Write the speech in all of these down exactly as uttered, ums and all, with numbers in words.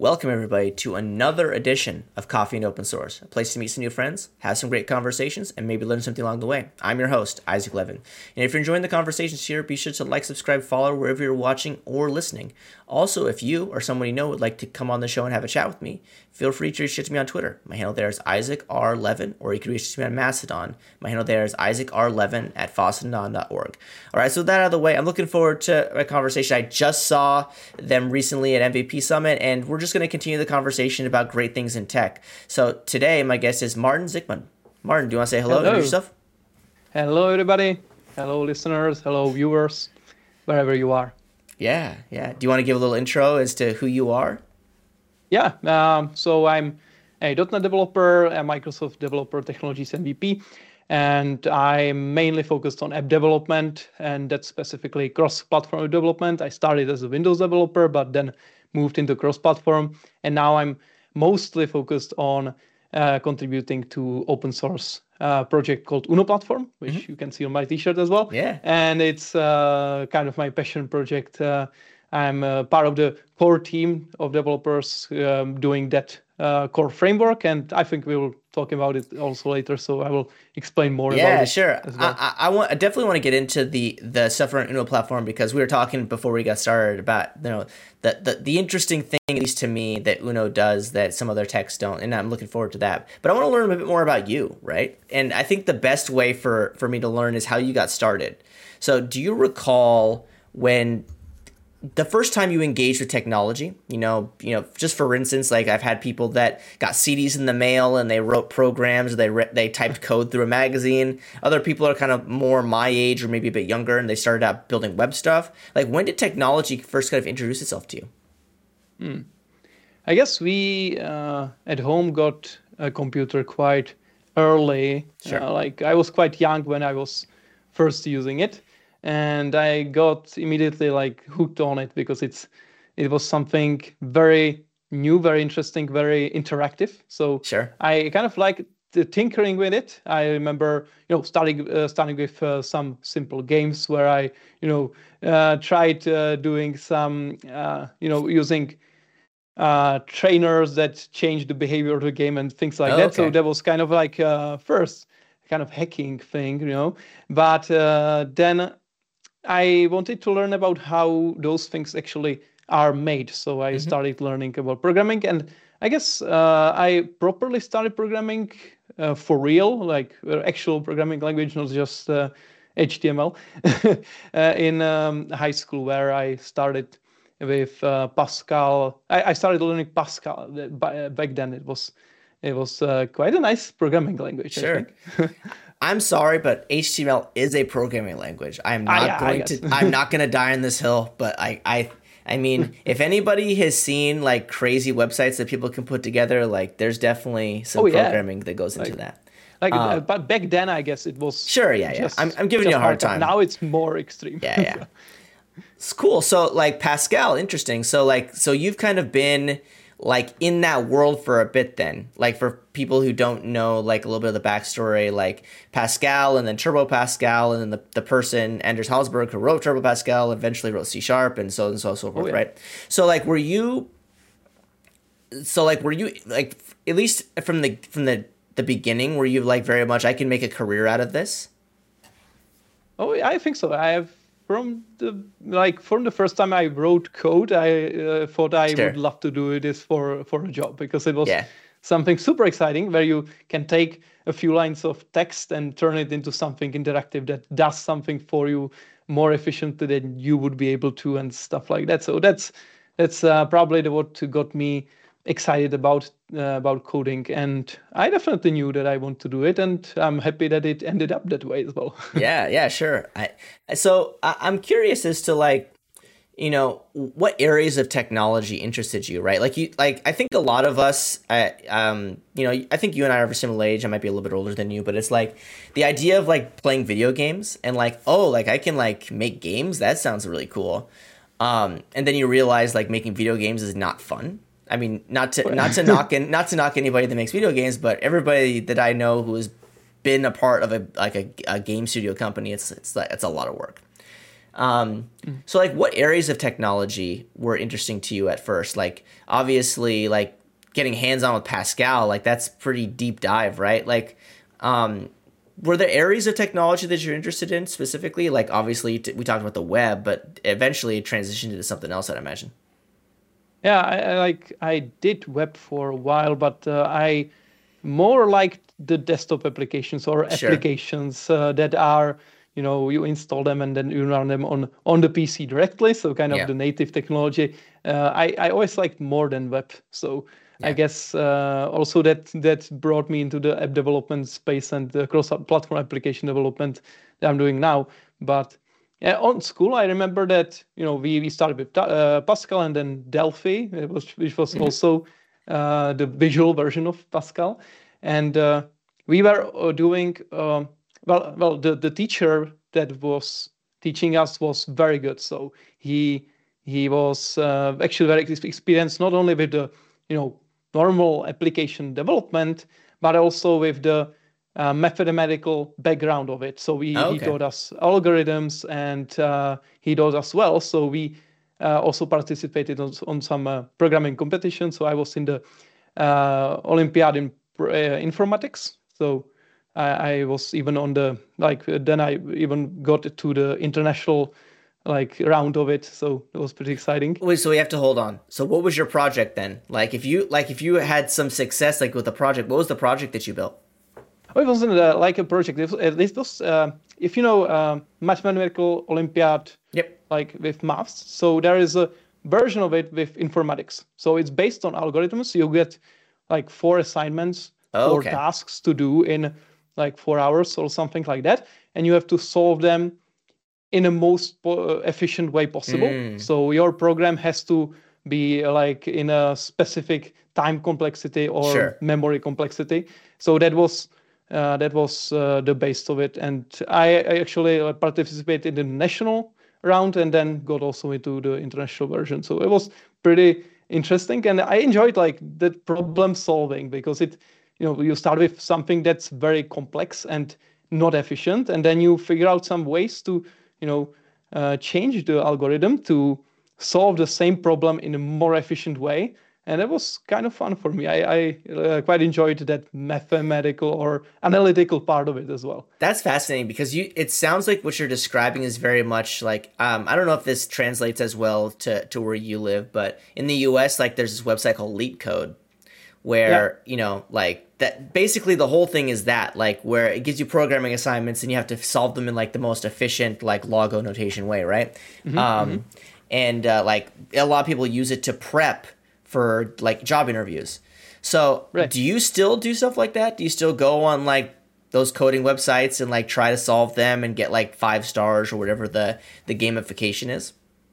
Welcome, everybody, to another edition of Coffee and Open Source, a place to meet some new friends, have some great conversations, and maybe learn something along the way. I'm your host, Isaac Levin. And if you're enjoying the conversations here, be sure to like, subscribe, follow wherever you're watching or listening. Also, if you or someone you know would like to come on the show and have a chat with me, feel free to reach out to me on Twitter. My handle there is Isaac R. Levin, or you can reach out to me on Mastodon. My handle there is Isaac R. Levin at fossadon dot org. All right, so with that out of the way, I'm looking forward to a conversation. I just saw them recently at M V P Summit, and we're just going to continue the conversation about great things in tech. So today, my guest is Martin Zikmund. Martin, do you want to say hello? Hello. Introduce yourself? Hello, everybody. Hello, listeners. Hello, viewers, wherever you are. Yeah, yeah. Do you want to give a little intro as to who you are? Yeah, um, so I'm a .dot net developer, a Microsoft Developer Technologies M V P, and I'm mainly focused on app development, and that's specifically cross-platform development. I started as a Windows developer, but then moved into cross-platform, and now I'm mostly focused on uh, contributing to open source uh, project called Uno Platform, which mm-hmm. you can see on my t-shirt as well. Yeah. And it's uh, kind of my passion project. Uh, I'm uh, part of the core team of developers um, doing that uh, core framework, and I think we will talk about it also later, so I will explain more yeah, about it. Sure. As well. I, I, want, I definitely want to get into the, the stuff around Uno Platform, because we were talking before we got started about, you know, the, the, the interesting thing, at least to me, that Uno does that some other techs don't, and I'm looking forward to that. But I want to learn a bit more about you, right? And I think the best way for, for me to learn is how you got started. So do you recall when the first time you engaged with technology? You know, you know, just for instance, like I've had people that got C Ds in the mail and they wrote programs, or they re- they typed code through a magazine. Other people are kind of more my age or maybe a bit younger, and they started out building web stuff. Like, when did technology first kind of introduce itself to you? Hmm. I guess we uh, at home got a computer quite early. Sure. Uh, like I was quite young when I was first using it. And I got immediately like hooked on it because it's it was something very new, very interesting, very interactive. So sure. I kind of like the tinkering with it. I remember, you know, starting uh, starting with uh, some simple games where I, you know, uh, tried uh, doing some, uh, you know, using uh, trainers that change the behavior of the game and things like oh, that. Okay. So that was kind of like uh, first kind of hacking thing, you know. But uh, then I wanted to learn about how those things actually are made. So I mm-hmm. started learning about programming, and I guess uh, I properly started programming uh, for real, like uh, actual programming language, not just uh, H T M L, uh, in um, high school, where I started with uh, Pascal. I, I started learning Pascal. Back then, it was it was uh, quite a nice programming language. Sure. I think. I'm sorry, but H T M L is a programming language. I'm not ah, yeah, going to. I'm not going to die on this hill. But I, I, I mean, if anybody has seen like crazy websites that people can put together, like there's definitely some oh, yeah. programming that goes into like, that. Like, uh, uh, but back then, I guess it was sure. Yeah, yeah. just, I'm, I'm giving you a hard time. Now it's more extreme. Yeah, yeah. It's cool. So like Pascal, interesting. So like, so you've kind of been like in that world for a bit then. Like for people who don't know like a little bit of the backstory, like Pascal and then Turbo Pascal, and then the, the person, Anders Hallsberg, who wrote Turbo Pascal, eventually wrote C Sharp, and so on and so, so forth, oh, yeah. right? So like were you so like were you like at least from the from the, the beginning, were you like very much I can make a career out of this? Oh, I think so. I have From the like from the first time I wrote code, I uh, thought I sure. would love to do this for for a job, because it was yeah. something super exciting where you can take a few lines of text and turn it into something interactive that does something for you more efficiently than you would be able to, and stuff like that. So that's that's uh, probably the, what got me excited about uh, about coding, and I definitely knew that I want to do it, and I'm happy that it ended up that way as well. yeah, yeah, sure. I, so I, I'm curious as to like, you know, what areas of technology interested you, right? Like you, like I think a lot of us, uh, um, you know, I think you and I are of a similar age. I might be a little bit older than you, but it's like the idea of like playing video games and like, oh, like I can like make games. That sounds really cool. Um, and then you realize like making video games is not fun. I mean, not to not to knock in, not to knock anybody that makes video games, but everybody that I know who has been a part of a like a, a game studio company, it's it's it's a lot of work. Um, so like what areas of technology were interesting to you at first? Like obviously like getting hands-on with Pascal, like that's pretty deep dive, right? Like, um, were there areas of technology that you're interested in specifically? Like obviously t- we talked about the web, but eventually it transitioned into something else, I'd imagine. Yeah, I, I like I did web for a while, but uh, I more liked the desktop applications or Sure. applications uh, that are, you know, you install them and then you run them on on the P C directly. So kind of Yeah. the native technology. Uh, I I always liked more than web. So I Yeah. guess uh, also that that brought me into the app development space and the cross-platform application development that I'm doing now. But yeah, on school, I remember that you know we, we started with uh, Pascal and then Delphi, it was, which was Mhm. also uh, the visual version of Pascal, and uh, we were uh, doing um, well. Well, the, the teacher that was teaching us was very good. So he he was uh, actually very ex- experienced not only with the you know normal application development, but also with the uh, mathematical background of it. So he, Oh, he okay. taught us algorithms and uh, he taught us well. So we uh, also participated on, on some uh, programming competitions. So I was in the uh, Olympiad in uh, informatics. So I, I was even on the, like, uh, then I even got to the international like round of it. So it was pretty exciting. Wait, so we have to hold on. So what was your project then? Like if you like if you had some success like with the project, what was the project that you built? Oh, it wasn't uh, like a project. It was, uh, this was, uh, if you know, um, mathematical Olympiad, Yep. like with maths. So there is a version of it with informatics. So it's based on algorithms. You get like four assignments, Oh, four okay. tasks to do in like four hours or something like that, and you have to solve them in a most po- efficient way possible. Mm, So your program has to be like in a specific time complexity or sure. memory complexity. So that was uh, that was uh, the base of it, and I, I actually uh, participated in the national round and then got also into the international version. So it was pretty interesting, and I enjoyed like the problem solving because it, you know, you start with something that's very complex and not efficient, and then you figure out some ways to, you know, uh, change the algorithm to solve the same problem in a more efficient way. And it was kind of fun for me. I, I uh, quite enjoyed that mathematical or analytical part of it as well. That's fascinating because you it sounds like what you're describing is very much like um, I don't know if this translates as well to, to where you live, but in the U S like there's this website called LeetCode where, Yeah. you know, like that basically the whole thing is that like where it gives you programming assignments and you have to solve them in like the most efficient like logo notation way, right? Mm-hmm, mm-hmm. Um, and uh, like a lot of people use it to prep for like job interviews. So Right. do you still do stuff like that? Do you still go on like those coding websites and like try to solve them and get like five stars or whatever the the gamification is?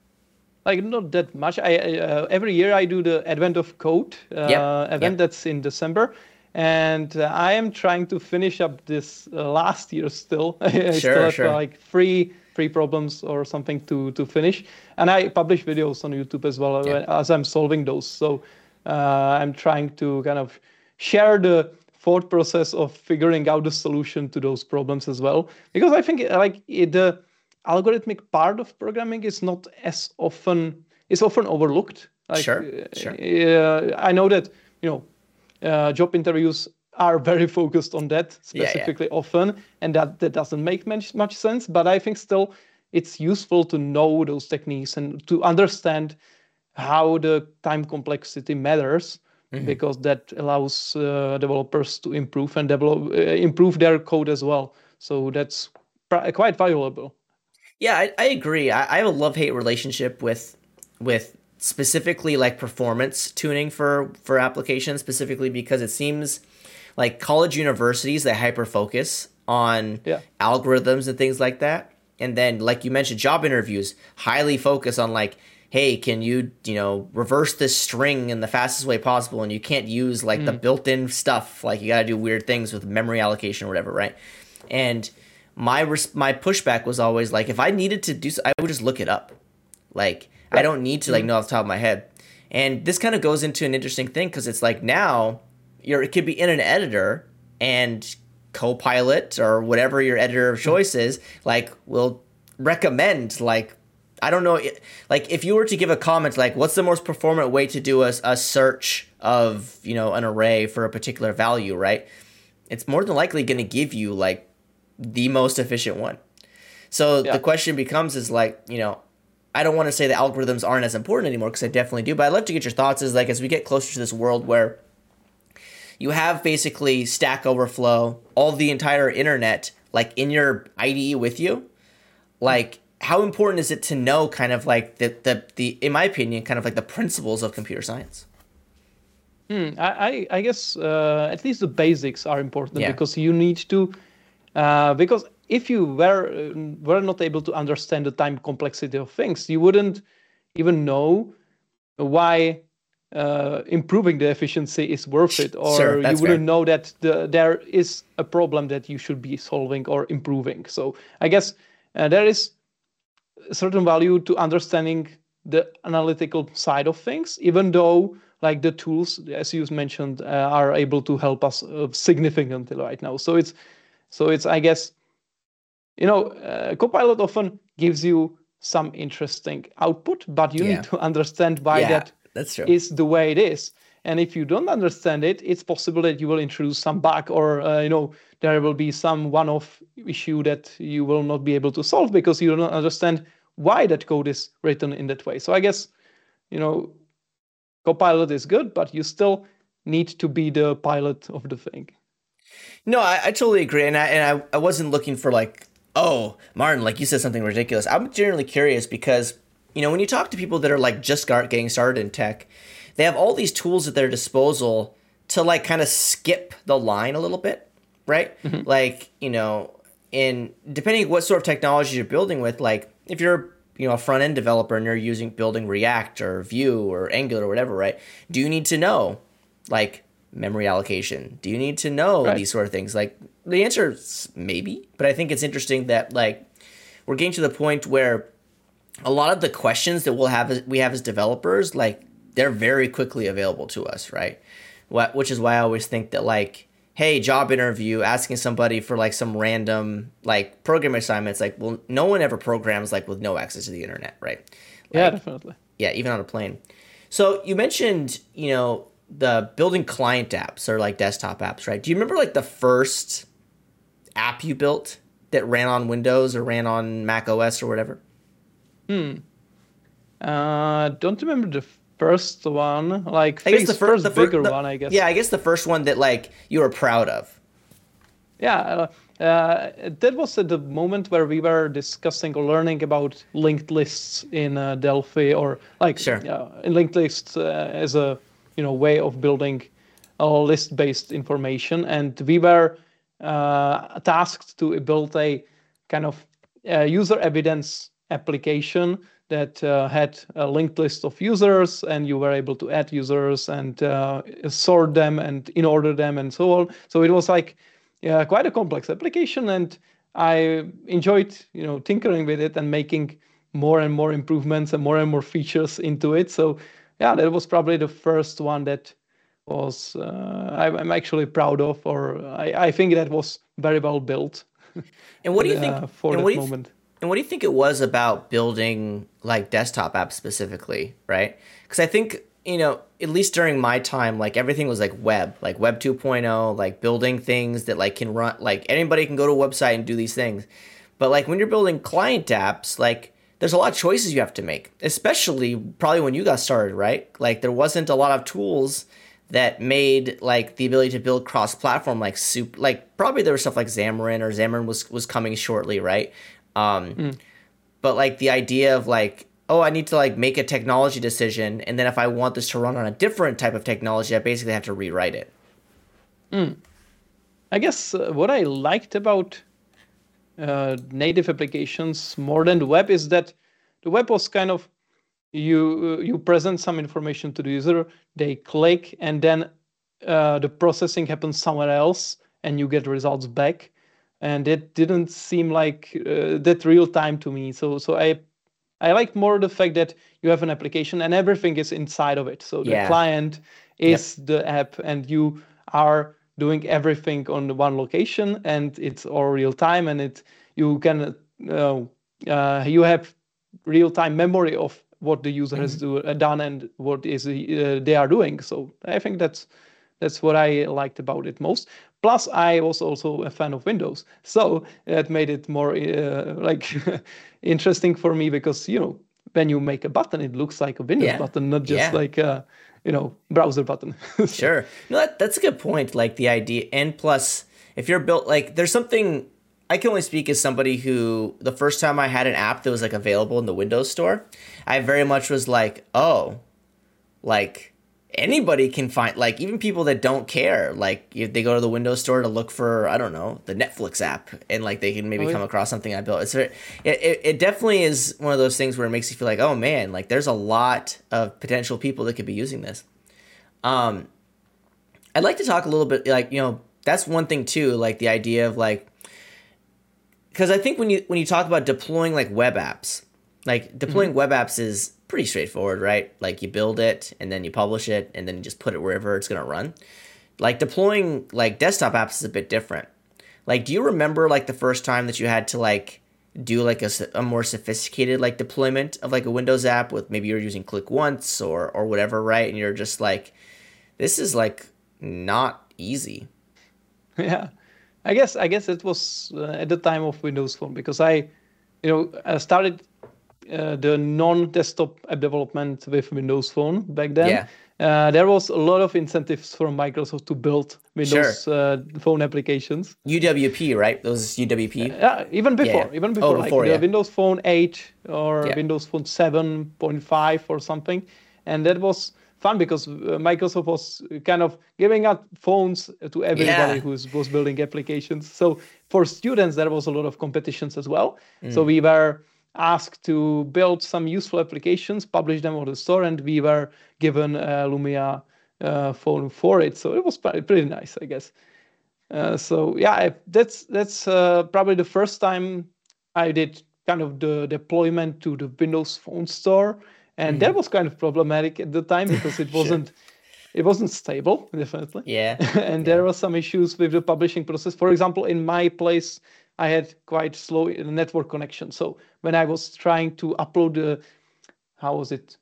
Like not that much. I uh, every year I do the Advent of Code Yep. uh, event Yep. that's in December, and uh, I am trying to finish up this uh, last year still. I still Sure, have uh, sure. like three three problems or something to to finish, and I publish videos on YouTube as well Yeah. uh, as I'm solving those. So uh, I'm trying to kind of share the thought process of figuring out the solution to those problems as well, because I think like it, the algorithmic part of programming is not as often is often overlooked. Like Sure. uh, Sure. uh, I know that you know uh, job interviews are very focused on that Yeah, yeah. specifically often, and that that doesn't make much much sense. But I think still it's useful to know those techniques and to understand how the time complexity matters Hmm. because that allows uh, developers to improve and develop uh, improve their code as well. So that's pr- quite valuable. Yeah, I, I agree. I, I have a love hate relationship with with specifically like performance tuning for for applications specifically because it seems like college universities they hyper focus on Yeah. algorithms and things like that, and then like you mentioned, job interviews highly focus on like, hey, can you you know reverse this string in the fastest way possible, and you can't use like the Mm. built-in stuff, like you got to do weird things with memory allocation or whatever, right? And my res- my pushback was always like, if I needed to do, so, I would just look it up. Like I Right. don't need to like Mm. know off the top of my head. And this kind of goes into an interesting thing because it's like now you're it could be in an editor and Copilot or whatever your editor of choice is like will recommend like I don't know, like if you were to give a comment like what's the most performant way to do a, a search of, you know, an array for a particular value, right? It's more than likely going to give you like the most efficient one. So yeah. the question becomes is like, you know, I don't want to say the algorithms aren't as important anymore because I definitely do, but I'd love to get your thoughts is like as we get closer to this world where you have basically Stack Overflow, all the entire internet like in your I D E with you, like how important is it to know kind of like the, the, the in my opinion, kind of like the principles of computer science? Hmm, I, I guess uh, at least the basics are important yeah. because you need to, uh, because if you were uh, were not able to understand the time complexity of things, you wouldn't even know why uh, improving the efficiency is worth it, or sure, you wouldn't fair. know that the, there is a problem that you should be solving or improving. So I guess uh, there is a certain value to understanding the analytical side of things, even though like the tools, as you mentioned, uh, are able to help us uh, significantly right now. So it's, so it's, I guess, you know, uh, Copilot often gives you some interesting output, but you yeah. need to understand why yeah, that that's true. is the way it is. And if you don't understand it, it's possible that you will introduce some bug, or uh, you know, there will be some one-off issue that you will not be able to solve because you don't understand why that code is written in that way. So I guess, you know, Copilot is good, but you still need to be the pilot of the thing. No, I, I totally agree. And I, and I, I wasn't looking for like, oh, Martin, like you said something ridiculous. I'm generally curious because, you know, when you talk to people that are like just getting started in tech, they have all these tools at their disposal to like kind of skip the line a little bit, right? Mm-hmm. Like, you know, in depending what sort of technology you're building with, like if you're, you know, a front end developer and you're using building React or Vue or Angular or whatever, right? Do you need to know like memory allocation? Do you need to know right. these sort of things? Like the answer is maybe, but I think it's interesting that like we're getting to the point where a lot of the questions that we'll have as, we have as developers, like they're very quickly available to us, right? What, which is why I always think that like, hey, job interview, asking somebody for like some random like programming assignments, like, well, no one ever programs like with no access to the internet, right? Like, yeah, definitely. Yeah, even on a plane. So you mentioned, you know, the building client apps or like desktop apps, right? Do you remember like the first app you built that ran on Windows or ran on Mac O S or whatever? Hmm. Uh, don't remember the first one. Like I guess the first, first the bigger the, one, I guess. Yeah, I guess the first one that like you were proud of. Yeah, uh, uh, that was at the moment where we were discussing or learning about linked lists in uh, Delphi, or like sure. uh, linked lists uh, as a you know way of building a list-based information, and we were uh, tasked to build a kind of uh, user evidence application that uh, had a linked list of users, and you were able to add users and uh, sort them and in order them and so on. So it was like yeah, quite a complex application, and I enjoyed you know tinkering with it and making more and more improvements and more and more features into it. So yeah, that was probably the first one that was uh, I'm actually proud of, or I, I think that was very well built. And what do you think uh, for and that what do you moment? Th- and what do you think it was about building like desktop apps specifically, right? Because I think you know at least during my time, like everything was like web, like Web two point oh, like building things that like can run, like anybody can go to a website and do these things. But like when you're building client apps, like there's a lot of choices you have to make, especially probably when you got started, right? Like there wasn't a lot of tools that made like the ability to build cross-platform like soup. Like probably there was stuff like Xamarin, or Xamarin was was coming shortly, right? Um, mm. But like the idea of like, oh, I need to like make a technology decision, and then if I want this to run on a different type of technology, I basically have to rewrite it. Mm. I guess uh, what I liked about uh, native applications more than the web is that the web was kind of you you present some information to the user, they click, and then uh, the processing happens somewhere else, and you get results back. And it didn't seem like uh, that real time to me. So so I I like more the fact that you have an application and everything is inside of it. So yeah. the client is yep. the app, and you are doing everything on the one location, and it's all real time, and it you can uh, uh, you have real-time memory of what the user Mm-hmm. has do, uh, done and what is uh, they are doing. So I think that's that's what I liked about it most. Plus, I was also a fan of Windows, so that made it more uh, like interesting for me because you know when you make a button, it looks like a Windows Yeah. button, not just Yeah. like a you know browser button. So, Sure. No, that, that's a good point. Like the idea, and plus, if you're built like there's something I can only speak as somebody who the first time I had an app that was like available in the Windows Store, I very much was like, oh, like anybody can find, like even people that don't care, like if they go to the Windows Store to look for, I don't know, the Netflix app, and like they can maybe Oh, yeah. come across something I built. It's very, it, it, it definitely is one of those things where it makes you feel like, oh man, like there's a lot of potential people that could be using this. Um, I'd like to talk a little bit, like, you know, that's one thing too, like the idea of like, because I think when you when you talk about deploying like web apps, like deploying Mm-hmm. web apps is pretty straightforward, right? Like you build it and then you publish it and then you just put it wherever it's gonna run. Like deploying like desktop apps is a bit different. Like, do you remember like the first time that you had to like do like a, s- a more sophisticated like deployment of like a Windows app with maybe you're using Click Once or or whatever, right? And you're just like, this is like not easy. Yeah, I guess I guess it was uh, at the time of Windows Phone because I, you know, I started uh, the non-desktop app development with Windows Phone back then. Yeah, Uh, there was a lot of incentives from Microsoft to build sure. Windows uh, Phone applications. U W P, right? Those U W P. Yeah, even Yeah, yeah. before, even Oh, before, like before, the yeah. Windows Phone eight or Yeah. Windows Phone seven point five or something, and that was fun because uh, Microsoft was kind of giving out phones to everybody Yeah. who was building applications. So for students, there was a lot of competitions as well. So Mm, we were asked to build some useful applications, publish them on the store, and we were given a Lumia uh, phone for it. So it was pretty pretty nice, I guess. Uh, so yeah, I, that's that's uh, probably the first time I did kind of the deployment to the Windows Phone Store, and that mm. was kind of problematic at the time because it Sure. wasn't it wasn't stable, definitely, Yeah. and Yeah. there were some issues with the publishing process. For example, in my place, I had quite slow network connection. So when I was trying to upload the how was it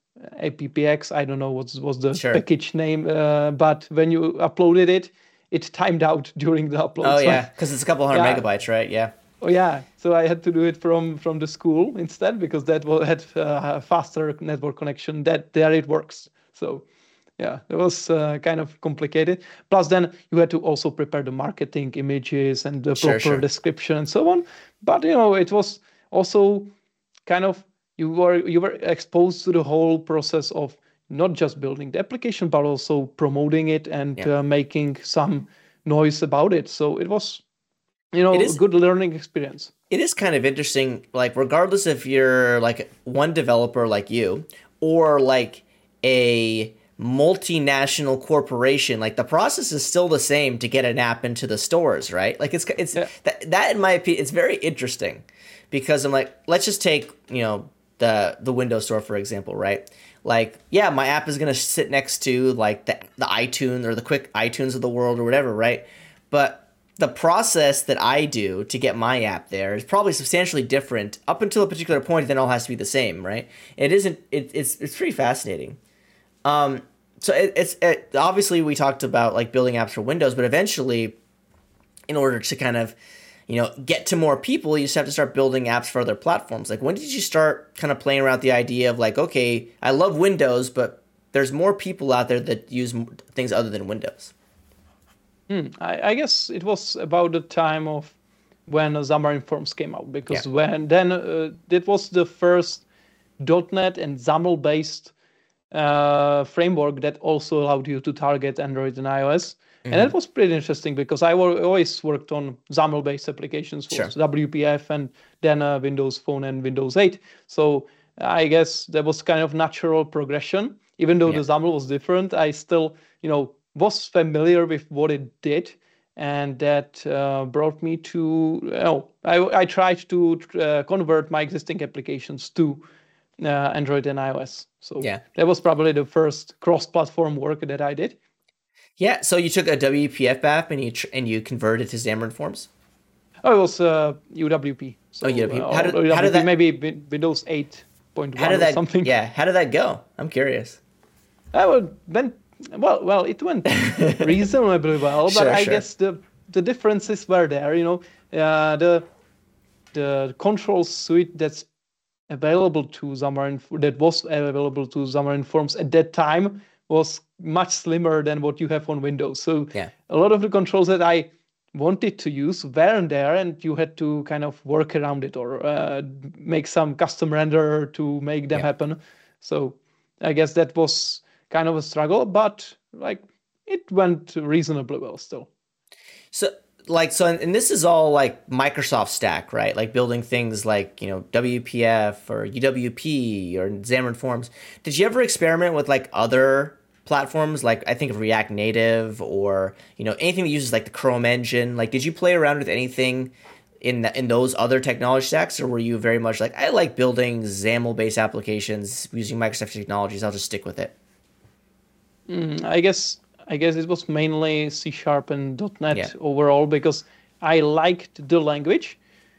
appx, I don't know what was the Sure. package name, uh, but when you uploaded it, it timed out during the upload. Oh So yeah, because it's a couple hundred yeah, megabytes, right? Yeah. oh yeah, so I had to do it from from the school instead because that was, had uh, a faster network connection. That there it works. So yeah, it was uh, kind of complicated. Plus, then you had to also prepare the marketing images and the Sure. proper Sure. description and so on. But you know, it was also kind of you were you were exposed to the whole process of not just building the application but also promoting it and Yeah. uh, making some noise about it. So it was you It know a is. good learning experience. It is kind of interesting. Like, regardless if you're like one developer like you, or like a multinational corporation, like the process is still the same to get an app into the stores, right? Like it's it's Yeah. that that in my opinion, it's very interesting because I'm like, let's just take you know the the Windows Store for example, right? Like, yeah, my app is gonna sit next to like the the iTunes or the quick iTunes of the world or whatever, right? But the process that I do to get my app there is probably substantially different up until a particular point. Then all has to be the same, right? It isn't. It, it's it's pretty fascinating. Um, so it, it's it, obviously we talked about like building apps for Windows, but eventually, in order to kind of you know get to more people, you just have to start building apps for other platforms. Like, when did you start kind of playing around with the idea of like, okay, I love Windows, but there's more people out there that use m- things other than Windows. Hmm, I, I guess it was about the time of when uh, Xamarin Forms came out Yeah. because when then uh, it was the first dot net and XAML based uh, framework that also allowed you to target Android and iOS. And that Hmm. was pretty interesting because I wo- always worked on XAML based applications for Sure. W P F and then uh, Windows Phone and Windows eight. So I guess that was kind of natural progression. Even though the Yeah. XAML was different, I still, you know, was familiar with what it did. And that uh, brought me to, you know, I, I tried to uh, convert my existing applications to uh, Android and iOS. So Yeah. that was probably the first cross-platform work that I did. Yeah, so you took a W P F app and you tr- and you converted to Xamarin Forms. Oh, it was uh, U W P. So, Oh, U W P. uh, How did, or how did that, maybe Win- Windows eight point how one did or that, something. yeah, how did that go? I'm curious. I would then well well it went reasonably well, but Sure, I sure. guess the the differences were there. You know, uh, the the control suite that's available to Xamarin that was available to Xamarin Forms at that time was much slimmer than what you have on Windows. So Yeah. a lot of the controls that I wanted to use weren't there, and you had to kind of work around it or uh, make some custom render to make them Yeah. happen. So I guess that was kind of a struggle, but like it went reasonably well still. So like so and this is all like Microsoft stack, right? Like building things like, you know, W P F or U W P or Xamarin Forms. Did you ever experiment with like other platforms, like I think of React Native or, you know, anything that uses like the Chrome engine? Like, did you play around with anything in the, in those other technology stacks, or were you very much like, I like building XAML based applications using Microsoft technologies, I'll just stick with it? Mm, I guess I guess it was mainly C Sharp and .NET Yeah. overall because I liked the language,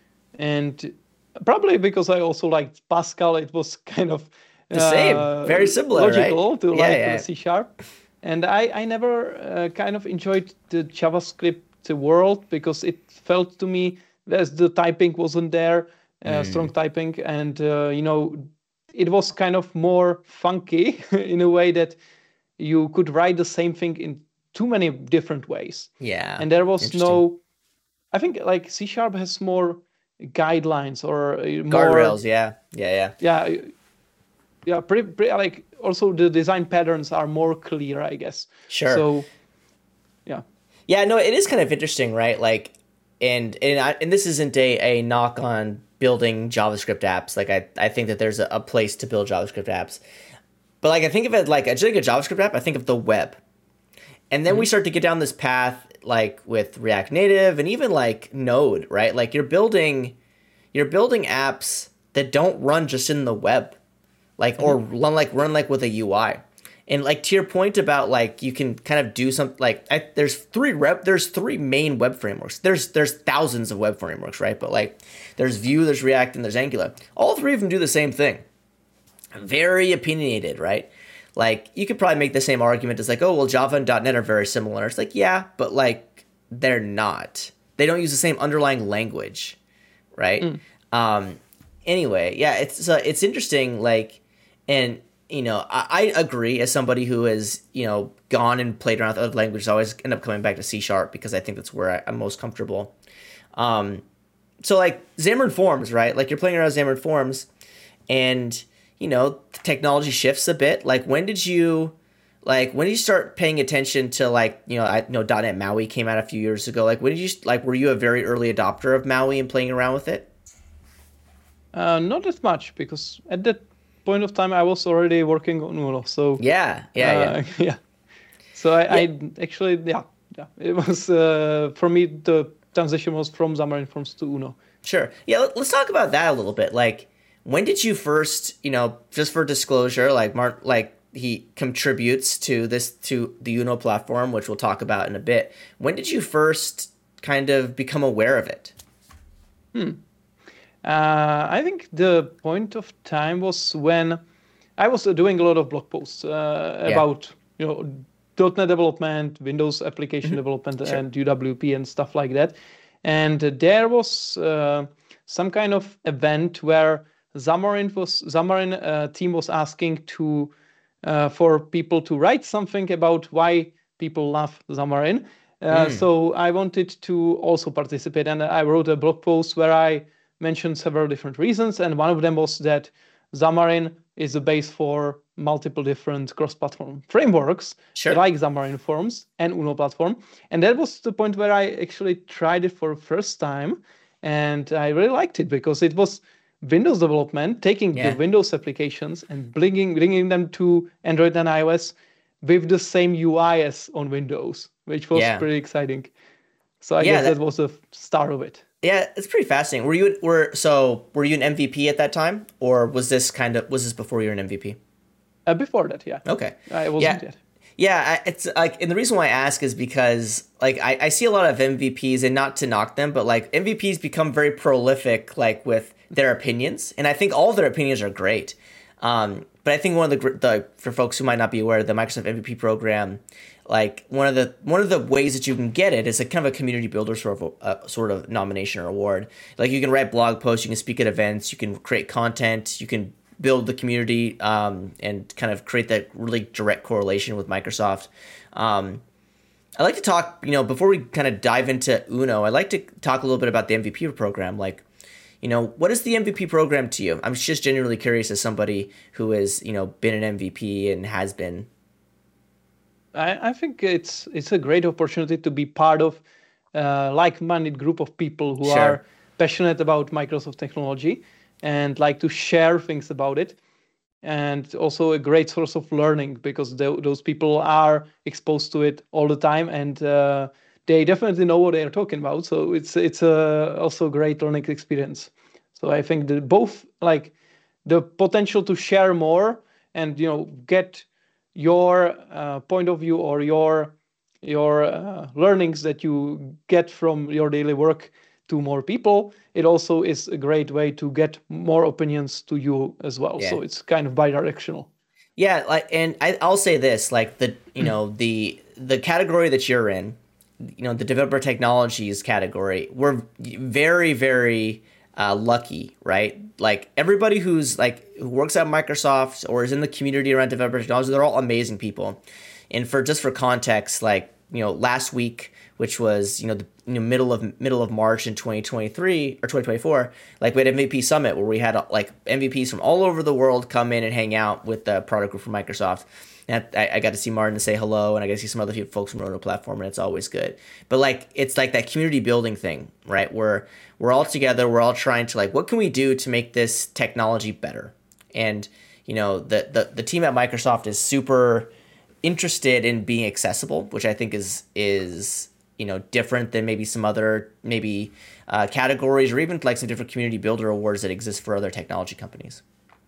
and probably because I also liked Pascal. It was kind of The same, uh, very similar, right? logical to Yeah, like yeah. C Sharp, and I I never uh, kind of enjoyed the JavaScript world because it felt to me as the typing wasn't there, uh, strong typing, and uh, you know it was kind of more funky in a way that you could write the same thing in too many different ways. Yeah. And there was Interesting. no, I think like C Sharp has more guidelines or uh, more Guardrails, yeah. Yeah, yeah. yeah, yeah, pretty, pretty like also the design patterns are more clear, I guess. Sure. So yeah. Yeah, no, it is kind of interesting, right? Like, and and I, and this isn't a, a knock on building JavaScript apps. Like, I, I think that there's a, a place to build JavaScript apps. But like, I think of it like, I just think of JavaScript app, I think of the web. And then we start to get down this path, like with React Native and even like Node, right? Like you're building, you're building apps that don't run just in the web, like, or run like run like with a U I. And like to your point about like you can kind of do something like I, there's three rep there's three main web frameworks. There's there's thousands of web frameworks, right? But like there's Vue, there's React, and there's Angular. All three of them do the same thing. Very opinionated, right? Like you could probably make the same argument as like, oh well, Java and .NET are very similar. It's like yeah, but like they're not. They don't use the same underlying language, right? Mm. Um, anyway, yeah, it's uh, it's interesting. Like, and you know, I, I agree as somebody who has you know gone and played around with other languages. I always end up coming back to C Sharp because I think that's where I, I'm most comfortable. Um, so like Xamarin Forms, right? Like you're playing around with Xamarin Forms, and you know, technology shifts a bit. Like when did you, like when did you start paying attention to like, you know, I know .NET MAUI came out a few years ago. Like when did you, like, were you a very early adopter of MAUI and playing around with it? Uh, not as much because at that point of time I was already working on Uno. So yeah, yeah, uh, yeah. yeah. So I, yeah. I actually, yeah, yeah. It was, uh, for me, the transition was from Xamarin Forms to Uno. Sure. Yeah, let, let's talk about that a little bit. Like, when did you first, you know, just for disclosure, like Mark, like he contributes to this, to the Uno platform, which we'll talk about in a bit. When did you first kind of become aware of it? Hmm. Uh, I think the point of time was when I was doing a lot of blog posts uh, yeah. about, you know, .NET development, Windows application mm-hmm. development, sure. and U W P and stuff like that. And uh, there was uh, some kind of event where Xamarin was Xamarin uh, team was asking to uh, for people to write something about why people love Xamarin. Uh, mm. So I wanted to also participate, and I wrote a blog post where I mentioned several different reasons, and one of them was that Xamarin is the base for multiple different cross-platform frameworks, sure. like Xamarin Forms and Uno platform. And that was the point where I actually tried it for the first time, and I really liked it because it was Windows development, taking yeah. the Windows applications and bringing bringing them to Android and iOS with the same U I as on Windows, which was yeah. pretty exciting. So I yeah, guess that, that was the start of it. Yeah, it's pretty fascinating. Were you were so were you an M V P at that time, or was this kind of was this before you were an M V P? Uh, before that, yeah. Okay. I wasn't yeah. yet. Yeah, I- it's like, and the reason why I ask is because like I, I see a lot of M V Ps, and not to knock them, but like M V Ps become very prolific, like with their opinions, and I think all of their opinions are great. Um, but I think one of the, gr- the for folks who might not be aware, the Microsoft M V P program, like one of the one of the ways that you can get it is a kind of a community builder sort of a, sort of nomination or award. Like you can write blog posts, you can speak at events, you can create content, you can build the community, um, and kind of create that really direct correlation with Microsoft. Um, I'd like to talk, you know, before we kind of dive into Uno, I'd like to talk a little bit about the M V P program. Like, you know, what is the M V P program to you? I'm just genuinely curious as somebody who has, you know, been an M V P and has been. I, I think it's it's a great opportunity to be part of a like-minded group of people who Sure. are passionate about Microsoft technology and like to share things about it. And also a great source of learning because tho- those people are exposed to it all the time, and uh, they definitely know what they are talking about. So it's it's a, also a great learning experience. So I think that both like the potential to share more and you know get your uh, point of view or your your uh, learnings that you get from your daily work to more people. It also is a great way to get more opinions to you as well. Yeah. So it's kind of bi-directional. Yeah, like, and I, I'll say this, like the, you know, the the category that you're in, you know, the developer technologies category, we're very, very uh, lucky, right? Like everybody who's like who works at Microsoft or is in the community around developer technology, they're all amazing people. And for just for context, like, you know, last week, which was, you know, the you know, middle of middle of March in twenty twenty-three or twenty twenty-four, like we had M V P Summit where we had like M V Ps from all over the world come in and hang out with the product group from Microsoft. And I, I got to see Martin say hello, and I got to see some other people, folks from Roto Platform, and it's always good. But like it's like that community building thing, right? Where we're all together, we're all trying to like, what can we do to make this technology better? And you know, the the, the team at Microsoft is super interested in being accessible, which I think is is you know different than maybe some other maybe uh, categories or even like some different community builder awards that exist for other technology companies.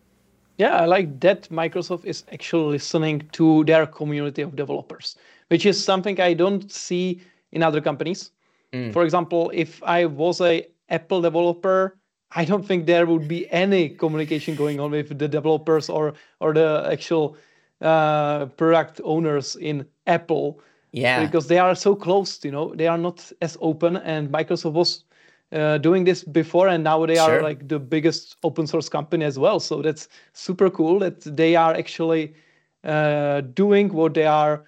Yeah, I like that Microsoft is actually listening to their community of developers, which is something I don't see in other companies. Mm. For example, if I was a Apple developer, I don't think there would be any communication going on with the developers or or the actual uh, product owners in Apple, Yeah, because they are so close. You know, they are not as open, and Microsoft was uh, doing this before, and now they are sure. like the biggest open source company as well. So that's super cool that they are actually uh, doing what they are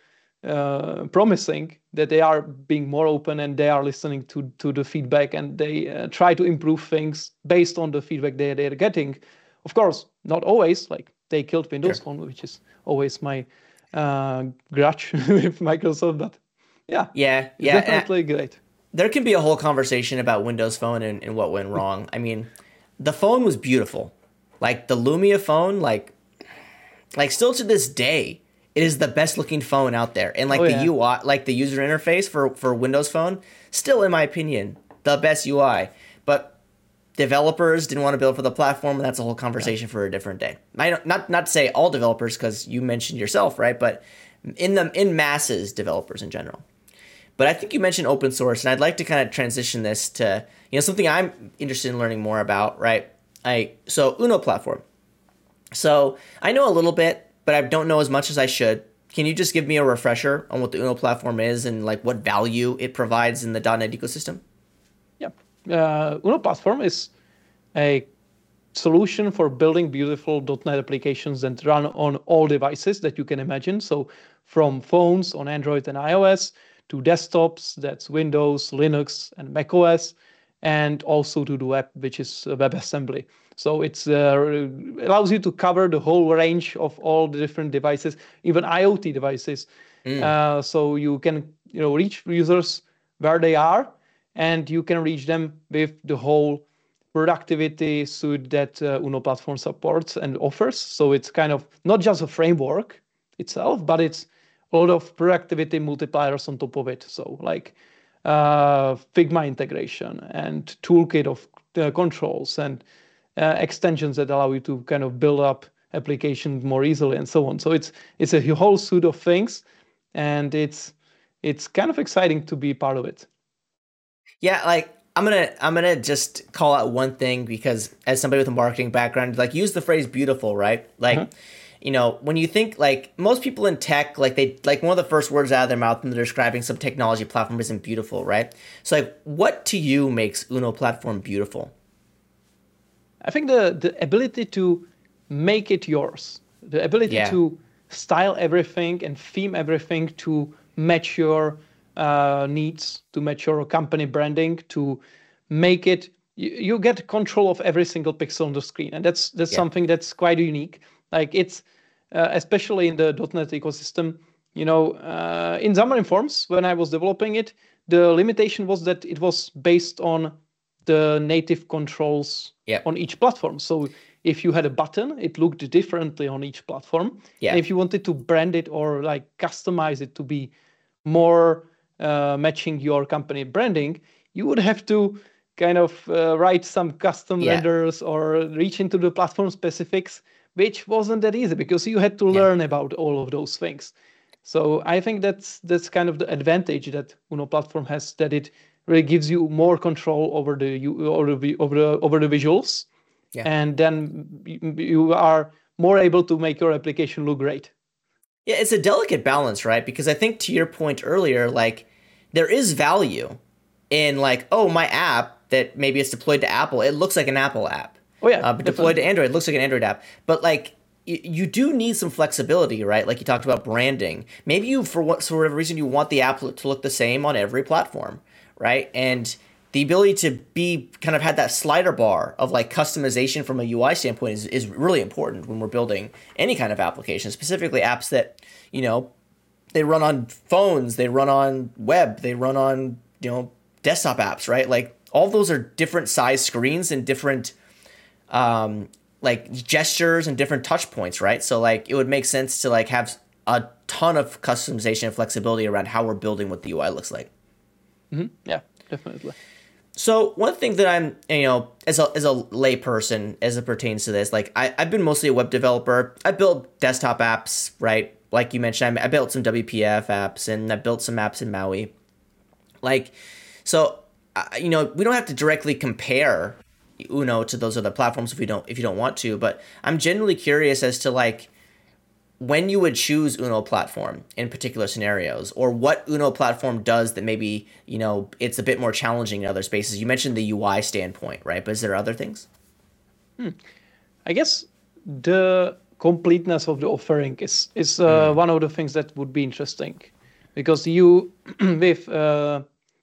uh, promising, that they are being more open and they are listening to to the feedback, and they uh, try to improve things based on the feedback they they're getting. Of course, not always. Like they killed Windows Sure. Phone, which is always my uh, grudge with Microsoft, but yeah, Yeah, it's yeah. And definitely great. there can be a whole conversation about Windows Phone and, and what went wrong. I mean, the phone was beautiful. Like the Lumia phone, like like still to this day, it is the best looking phone out there. And like Oh the yeah, U I, like the user interface for for Windows Phone, still in my opinion, the best U I. But developers didn't want to build for the platform, and that's a whole conversation for a different day. I don't, not not to say all developers, because you mentioned yourself, right? But in the in masses, developers in general. But I think you mentioned open source, and I'd like to kind of transition this to you know something I'm interested in learning more about, right? I so Uno platform. So I know a little bit, but I don't know as much as I should. Can you just give me a refresher on what the Uno platform is and like what value it provides in the .dot net ecosystem? yeah. Uh, Uno Platform is a solution for building beautiful .dot net applications that run on all devices that you can imagine. So from phones on Android and iOS to desktops, that's Windows, Linux, and macOS, and also to the web, which is WebAssembly. So it uh, allows you to cover the whole range of all the different devices, even IoT devices. Mm, Uh, so you can you know reach users where they are, and you can reach them with the whole productivity suite that uh, Uno platform supports and offers. So it's kind of not just a framework itself, but it's a lot of productivity multipliers on top of it. So like uh, Figma integration and toolkit of uh, controls and uh, extensions that allow you to kind of build up applications more easily and so on. So it's it's a whole suite of things and it's it's kind of exciting to be part of it. Yeah, like I'm gonna I'm gonna just call out one thing, because as somebody with a marketing background, like use the phrase beautiful, right? Like, uh-huh. you know, when you think, like, most people in tech, like they like one of the first words out of their mouth when they're describing some technology platform isn't beautiful, right? So like, what to you makes Uno platform beautiful? I think the the ability to make it yours, the ability yeah. to style everything and theme everything to match your uh, needs, to match your company branding, to make it, you, you get control of every single pixel on the screen. And that's that's yeah. something that's quite unique. Like it's, uh, especially in the .dot net ecosystem, you know, uh, in Xamarin Forms, when I was developing it, the limitation was that it was based on the native controls yeah. on each platform. So if you had a button, it looked differently on each platform. Yeah. And if you wanted to brand it or like customize it to be more uh, matching your company branding, you would have to kind of uh, write some custom yeah. renders or reach into the platform specifics, which wasn't that easy because you had to yeah. learn about all of those things. So I think that's that's kind of the advantage that Uno platform has, that it really gives you more control over the over the over the, over the visuals, yeah. and then you are more able to make your application look great. Yeah, it's a delicate balance, right? Because I think to your point earlier, like there is value in like, oh, my app that maybe it's deployed to Apple, it looks like an Apple app. Oh yeah, uh, but deployed to Android, it looks like an Android app. But like y- you do need some flexibility, right? Like you talked about branding. Maybe you, for what for whatever reason, you want the app to look the same on every platform, right? And the ability to be kind of had that slider bar of like customization from a U I standpoint is, is really important when we're building any kind of application, specifically apps that, you know, they run on phones, they run on web, they run on, you know, desktop apps, right? Like all those are different size screens and different um, like gestures and different touch points, right? So like it would make sense to like have a ton of customization and flexibility around how we're building what the U I looks like. Mm-hmm. Yeah, definitely. So one thing that I'm, you know, as a as a lay person, as it pertains to this, like I, I've been mostly a web developer. I built desktop apps, right? Like you mentioned, I, I built some W P F apps and I built some apps in Maui. Like, so, uh, you know, we don't have to directly compare Uno to those other platforms if we don't, if you don't want to. But I'm genuinely curious as to like when you would choose Uno platform in particular scenarios, or what Uno platform does that maybe, you know, it's a bit more challenging in other spaces. You mentioned the U I standpoint, right? But is there other things? Hmm. I guess the completeness of the offering is is uh, mm. one of the things that would be interesting, because you with uh,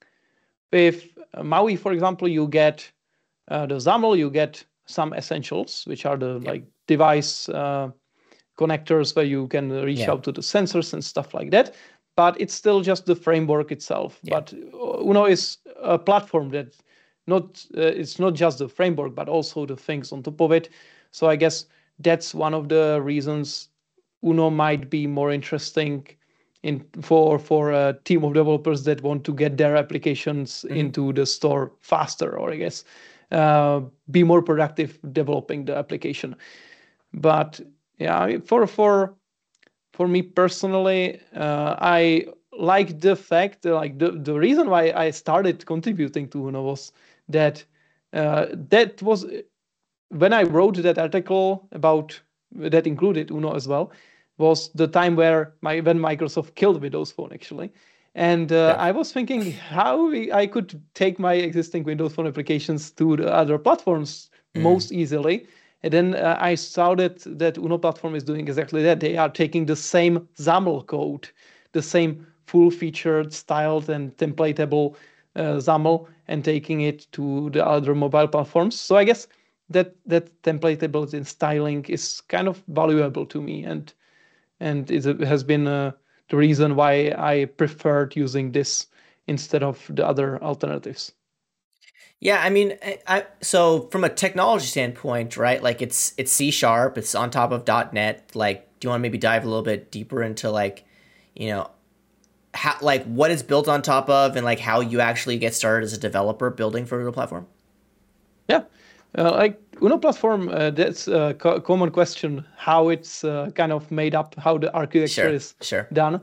with Maui, for example, you get uh, the XAML, you get some essentials, which are the yep. like device uh, connectors where you can reach yeah. out to the sensors and stuff like that. But it's still just the framework itself. Yeah. But Uno is a platform that not uh, it's not just the framework, but also the things on top of it. So I guess that's one of the reasons Uno might be more interesting in for for a team of developers that want to get their applications mm-hmm. into the store faster, or I guess uh, be more productive developing the application. But yeah, for for for me personally, uh, I like the fact that, like the, the reason why I started contributing to Uno was that uh, that was when I wrote that article about that included Uno as well, was the time where my when Microsoft killed Windows Phone actually. And uh, yeah. I was thinking how we, I could take my existing Windows Phone applications to the other platforms mm. most easily. And then uh, I saw that, that Uno platform is doing exactly that. They are taking the same XAML code, the same full-featured, styled, and templatable uh, XAML, and taking it to the other mobile platforms. So I guess that that templatability and styling is kind of valuable to me, and and it has been uh, the reason why I preferred using this instead of the other alternatives. Yeah, I mean, I, so from a technology standpoint, right? Like it's it's C sharp, it's on top of .dot net. Like, do you want to maybe dive a little bit deeper into like, you know, how like what it's built on top of, and like how you actually get started as a developer building for Uno platform? Yeah, uh, like Uno platform, uh, that's a co- common question. How it's uh, kind of made up, how the architecture sure, is sure. done.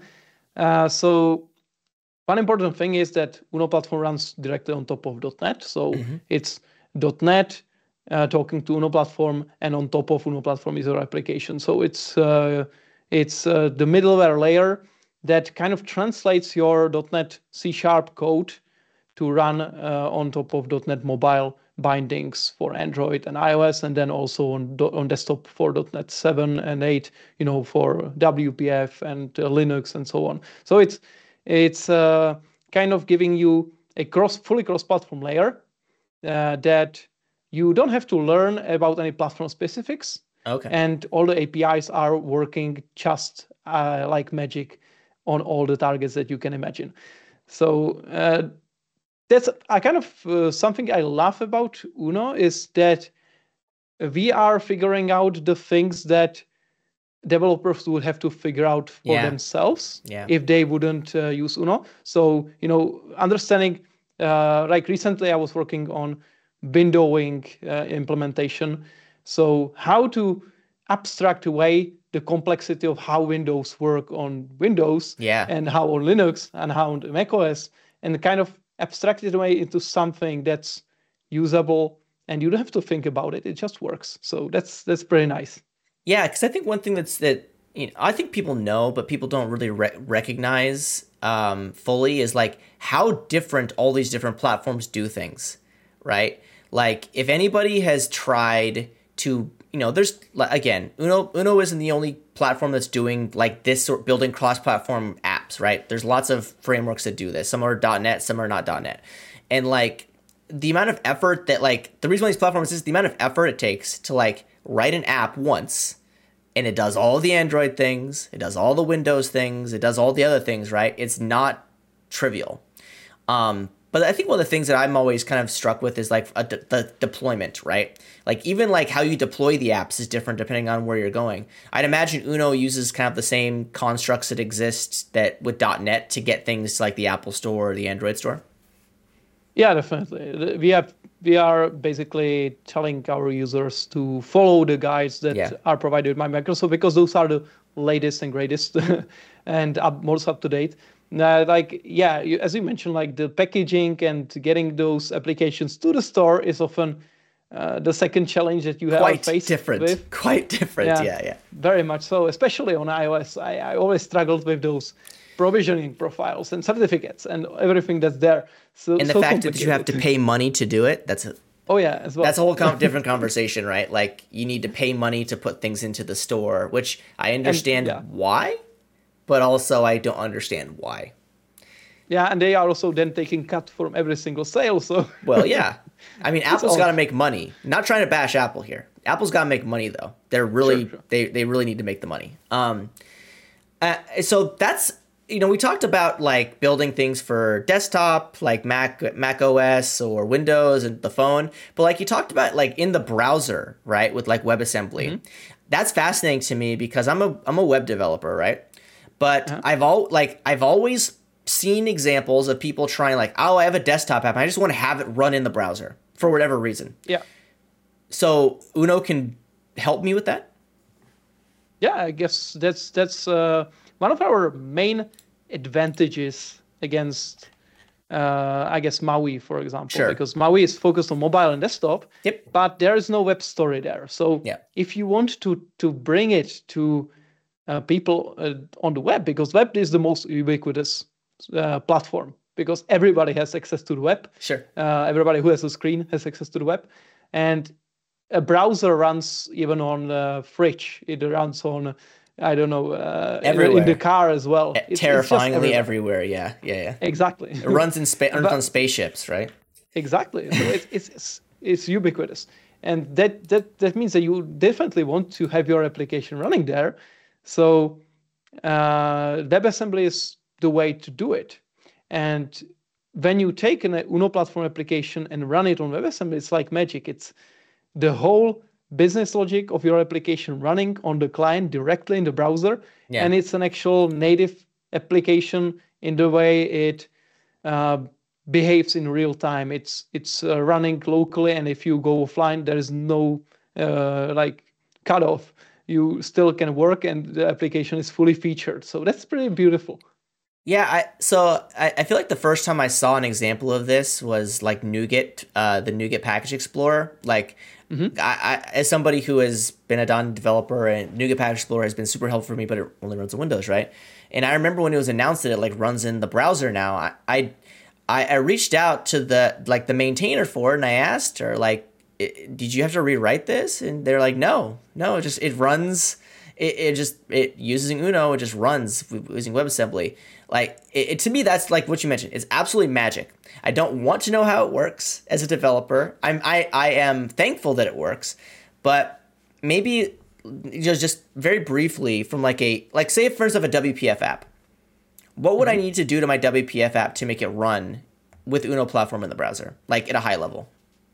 Uh, so one important thing is that Uno platform runs directly on top of .NET. So mm-hmm. it's .NET uh, talking to Uno platform, and on top of Uno platform is your application. So it's uh, it's uh, the middleware layer that kind of translates your .NET C Sharp code to run uh, on top of .NET Mobile bindings for Android and iOS, and then also on on desktop for .NET seven and eight, you know, for W P F and uh, Linux and so on. So it's it's uh, kind of giving you a cross, fully cross-platform layer uh, that you don't have to learn about any platform specifics. Okay. And all the A P Is are working just uh, like magic on all the targets that you can imagine. So uh, that's I kind of uh, something I love about Uno is that we are figuring out the things that developers would have to figure out for yeah. themselves yeah. if they wouldn't uh, use Uno. So, you know, understanding, uh, like recently I was working on windowing uh, implementation. So how to abstract away the complexity of how Windows work on Windows yeah. and how on Linux and how on macOS, and kind of abstract it away into something that's usable and you don't have to think about it. It just works. So that's that's pretty nice. Yeah, because I think one thing that's that you know I think people know, but people don't really re- recognize um, fully is like how different all these different platforms do things, right? Like if anybody has tried to, you know, there's again, Uno Uno isn't the only platform that's doing like this sort building cross-platform apps, right? There's lots of frameworks that do this. Some are .NET, some are not .NET, and like the amount of effort that like the reason why these platforms is the amount of effort it takes to like write an app once and it does all the Android things, it does all the Windows things, it does all the other things, right? It's not trivial. Um, but I think one of the things that I'm always kind of struck with is like a de- the deployment, right? Like even like how you deploy the apps is different depending on where you're going. I'd imagine Uno uses kind of the same constructs that exist that with .NET to get things like the Apple Store or the Android Store. Yeah, definitely. We have we are basically telling our users to follow the guides that yeah. are provided by Microsoft because those are the latest and greatest and up, most up to date. Uh, like yeah, you, as you mentioned, like the packaging and getting those applications to the store is often uh, the second challenge that you have Quite faced different. with. Quite different. Yeah, yeah, yeah. Very much so, especially on iOS. I, I always struggled with those provisioning profiles and certificates and everything that's there. So and the so fact that you have to pay money to do it, that's a oh yeah, as well. That's a whole com- different conversation, right? Like you need to pay money to put things into the store, which I understand and, yeah. why, but also I don't understand why. Yeah, and they are also then taking cut from every single sale. So well, yeah, I mean, Apple's got to make money. Not trying to bash Apple here. Apple's got to make money though. They're really sure, sure. they they really need to make the money. Um, uh, so that's. You know, we talked about like building things for desktop, like Mac, Mac O S or Windows and the phone. But like you talked about like in the browser, right, with like WebAssembly. Mm-hmm. That's fascinating to me because I'm a I'm a web developer, right? But uh-huh. I've all like I've always seen examples of people trying like, oh, I have a desktop app. And I just want to have it run in the browser for whatever reason. Yeah. So Uno can help me with that? Yeah, I guess that's that's uh, one of our main advantages against, uh, I guess, Maui, for example, sure. because Maui is focused on mobile and desktop, yep. but there is no web story there. So yeah. if you want to to bring it to uh, people uh, on the web, because web is the most ubiquitous uh, platform, because everybody has access to the web. Sure. Uh, everybody who has a screen has access to the web, and a browser runs even on the fridge. It runs on, I don't know, uh, everywhere. in the car as well. It's, Terrifyingly it's everywhere. everywhere. Yeah, yeah, yeah. Exactly. It runs in spa- runs but, on spaceships, right? Exactly. So it's, it's it's it's ubiquitous, and that that that means that you definitely want to have your application running there. So uh, WebAssembly is the way to do it. And when you take an Uno platform application and run it on WebAssembly, it's like magic. It's the whole business logic of your application running on the client directly in the browser. Yeah. And it's an actual native application in the way it uh, behaves in real time. It's it's uh, running locally, and if you go offline, there is no uh, like cutoff. You still can work, and the application is fully featured. So that's pretty beautiful. Yeah, I so I, I feel like the first time I saw an example of this was like NuGet, uh, the NuGet Package Explorer. Like, Mm-hmm. I, I as somebody who has been a .dot net developer, and NuGet Package Explorer has been super helpful for me, but it only runs on Windows, right? And I remember when it was announced that it like runs in the browser now. I I, I I reached out to the like the maintainer for it, and I asked her like, "I- did you have to rewrite this?" And they're like, no, no, it just it runs. It, it just it using Uno, it just runs using WebAssembly. Like it, it to me, that's like what you mentioned. It's absolutely magic. I don't want to know how it works as a developer. I'm I I am thankful that it works, but maybe just just very briefly from like a like say for instance of a W P F app. What would I Mm-hmm. need to do to my W P F app to make it run with Uno platform in the browser, like at a high level?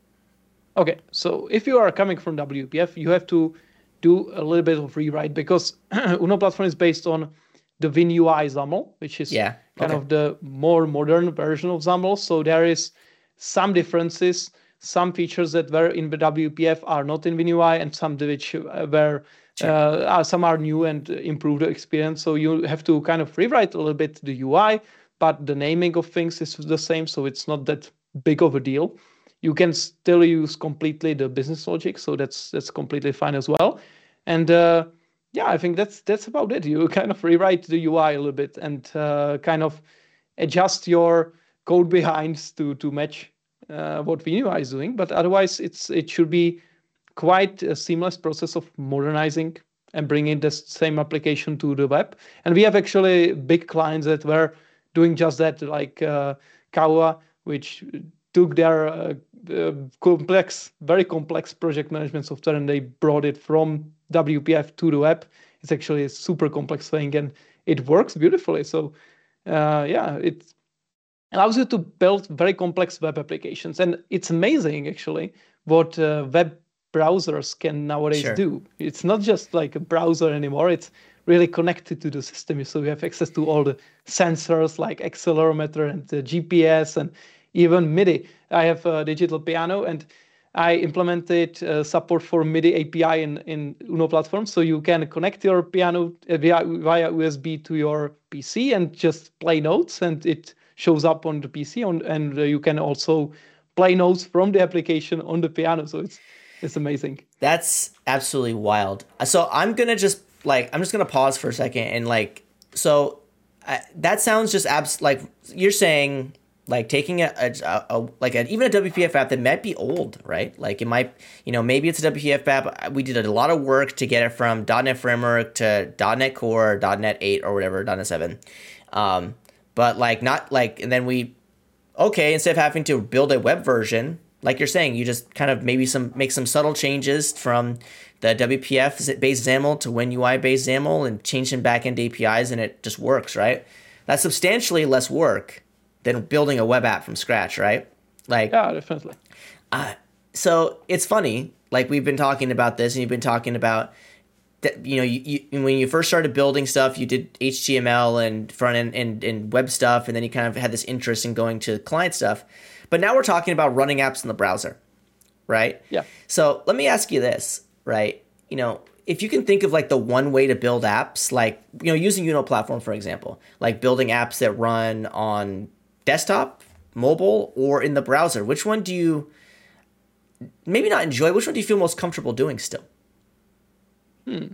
Okay, so if you are coming from W P F, you have to do a little bit of rewrite because Uno platform is based on the WinUI XAML, which is Yeah. kind Okay. of the more modern version of XAML. So there is some differences, some features that were in the W P F are not in WinUI, and some which uh, were Sure. uh, are, some are new and improve the experience. So you have to kind of rewrite a little bit the U I, but the naming of things is the same, so it's not that big of a deal. You can still use completely the business logic, so that's that's completely fine as well. And uh, yeah, I think that's that's about it. You kind of rewrite the U I a little bit and uh, kind of adjust your code behind to to match uh, what WinUI is doing. But otherwise, it's it should be quite a seamless process of modernizing and bringing the same application to the web. And we have actually big clients that were doing just that, like uh, Kawa, which took their uh, uh, complex, very complex project management software and they brought it from W P F to the web. It's actually a super complex thing and it works beautifully. So uh, yeah, it allows you to build very complex web applications. And it's amazing, actually, what uh, web browsers can nowadays Sure. do. It's not just like a browser anymore, it's really connected to the system. So you have access to all the sensors like accelerometer and the G P S and even MIDI. I have a digital piano and I implemented uh, support for MIDI A P I in, in Uno platform. So you can connect your piano via, via U S B to your P C and just play notes and it shows up on the P C on, and uh, you can also play notes from the application on the piano. So it's it's amazing. That's absolutely wild. So I'm gonna just like I'm just gonna pause for a second and like so I, that sounds just abs like you're saying like taking a, a, a, a like a, even a W P F app that might be old, right? Like it might, you know, maybe it's a W P F app. We did a lot of work to get it from .dot net Framework to .dot net Core, .dot net eight or whatever, .dot net seven. Um, but like not like and then we okay, instead of having to build a web version, like you're saying, you just kind of maybe some make some subtle changes from the W P F based XAML to WinUI based XAML and change some backend A P Is, and it just works, right? That's substantially less work than building a web app from scratch, right? Like, Yeah, definitely. uh, so it's funny. Like we've been talking about this, and you've been talking about that. You know, you, you when you first started building stuff, you did H T M L and front end and, and web stuff, and then you kind of had this interest in going to client stuff. But now we're talking about running apps in the browser, right? Yeah. So let me ask you this, right? You know, if you can think of like the one way to build apps, like, you know, using Uno platform, for example, like building apps that run on desktop, mobile, or in the browser, which one do you maybe not enjoy? Which one do you feel most comfortable doing still? Hmm.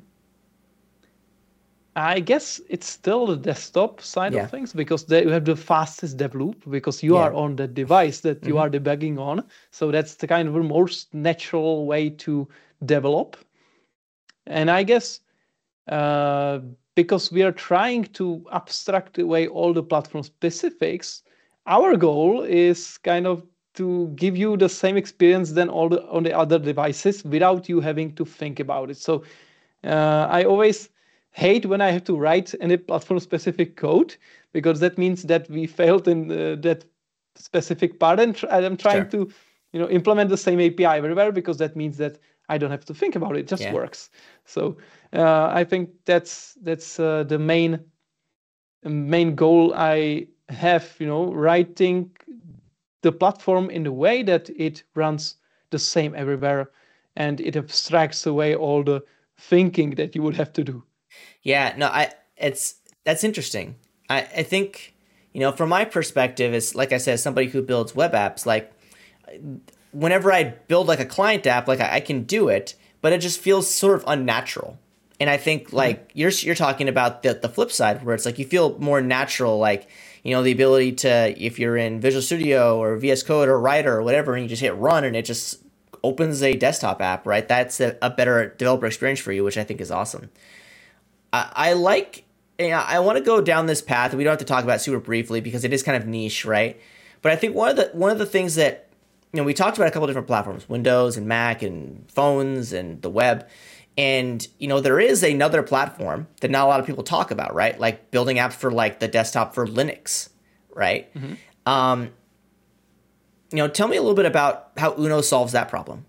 I guess it's still the desktop side of Yeah. things because they, you have the fastest dev loop because you Yeah. are on the device that you Mm-hmm. are debugging on. So that's the kind of the most natural way to develop. And I guess uh, because we are trying to abstract away all the platform specifics, our goal is kind of to give you the same experience than all the on the other devices without you having to think about it. So uh, I always hate when I have to write any platform specific code because that means that we failed in uh, that specific part and tr- I'm trying Sure. to you know implement the same A P I everywhere because that means that I don't have to think about it, it just Yeah. works. So uh, I think that's that's uh, the main main goal I have, you know, writing the platform in the way that it runs the same everywhere and it abstracts away all the thinking that you would have to do. Yeah. No, I, it's, that's interesting. I, I think, you know, from my perspective, is like I said, somebody who builds web apps, like whenever I build like a client app, like I, I can do it, but it just feels sort of unnatural. And I think like mm-hmm. you're you're talking about the the flip side, where it's like you feel more natural, like, you know, the ability to, if you're in Visual Studio or V S Code or Writer or whatever, and you just hit run and it just opens a desktop app, right? That's a, a better developer experience for you, which I think is awesome. I, I like, you know, I want to go down this path. We don't have to talk about it super briefly because it is kind of niche, right? But I think one of the one of the things that, you know, we talked about a couple different platforms, Windows and Mac and phones and the web. And, you know, there is another platform that not a lot of people talk about, right? Like building apps for like the desktop for Linux, right? Mm-hmm. Um, you know, tell me a little bit about how Uno solves that problem.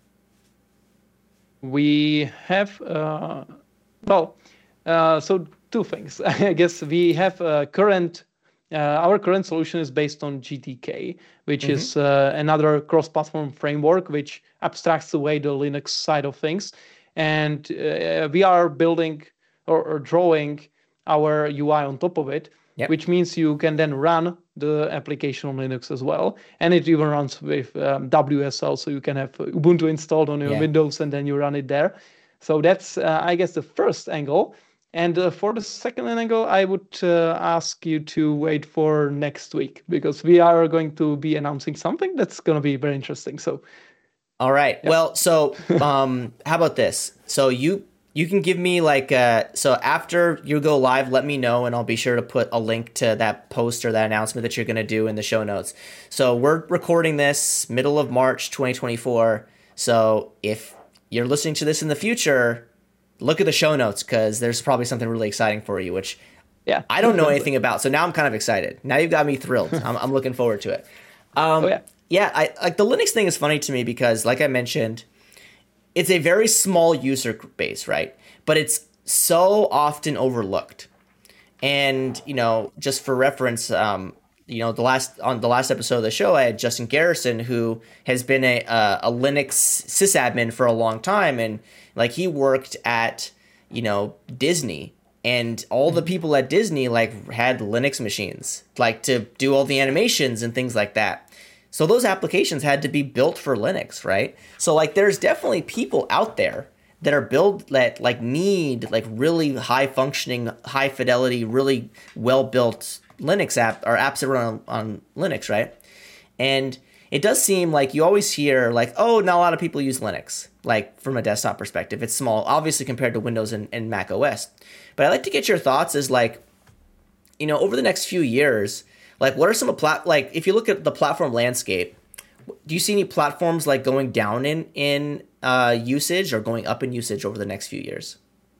We have, uh, well, uh, so two things. I guess we have a current, uh, our current solution is based on G T K, which mm-hmm. is uh, another cross-platform framework which abstracts away the Linux side of things. And uh, we are building or, or drawing our U I on top of it, yep. which means you can then run the application on Linux as well. And it even runs with um, W S L, so you can have Ubuntu installed on your yeah. Windows and then you run it there. So that's, uh, I guess, the first angle. And uh, for the second angle, I would uh, ask you to wait for next week, because we are going to be announcing something that's going to be very interesting. So. All right. Yep. Well, so um, how about this? So you you can give me like uh, so after you go live, let me know, and I'll be sure to put a link to that post or that announcement that you're going to do in the show notes. So we're recording this middle of March twenty twenty-four. So if you're listening to this in the future, look at the show notes, because there's probably something really exciting for you, which yeah, I don't know anything about. So now I'm kind of excited. Now you've got me thrilled. I'm, I'm looking forward to it. Um, oh, yeah. Yeah, I like the Linux thing is funny to me because, like I mentioned, it's a very small user base, right? But it's so often overlooked. And, you know, just for reference, um, you know, the last on the last episode of the show, I had Justin Garrison, who has been a a, a Linux sysadmin for a long time, and like he worked at, you know, Disney, and all the people at Disney like had Linux machines, like to do all the animations and things like that. So those applications had to be built for Linux, right? So like there's definitely people out there that are built that like need like really high functioning, high fidelity, really well built Linux app or apps that run on, on Linux, right? And it does seem like you always hear like, oh, not a lot of people use Linux, like from a desktop perspective. It's small, obviously compared to Windows and, and Mac O S. But I'd like to get your thoughts as like, you know, over the next few years, like, what are some of plat like if you look at the platform landscape, do you see any platforms like going down in in uh, usage or going up in usage over the next few years?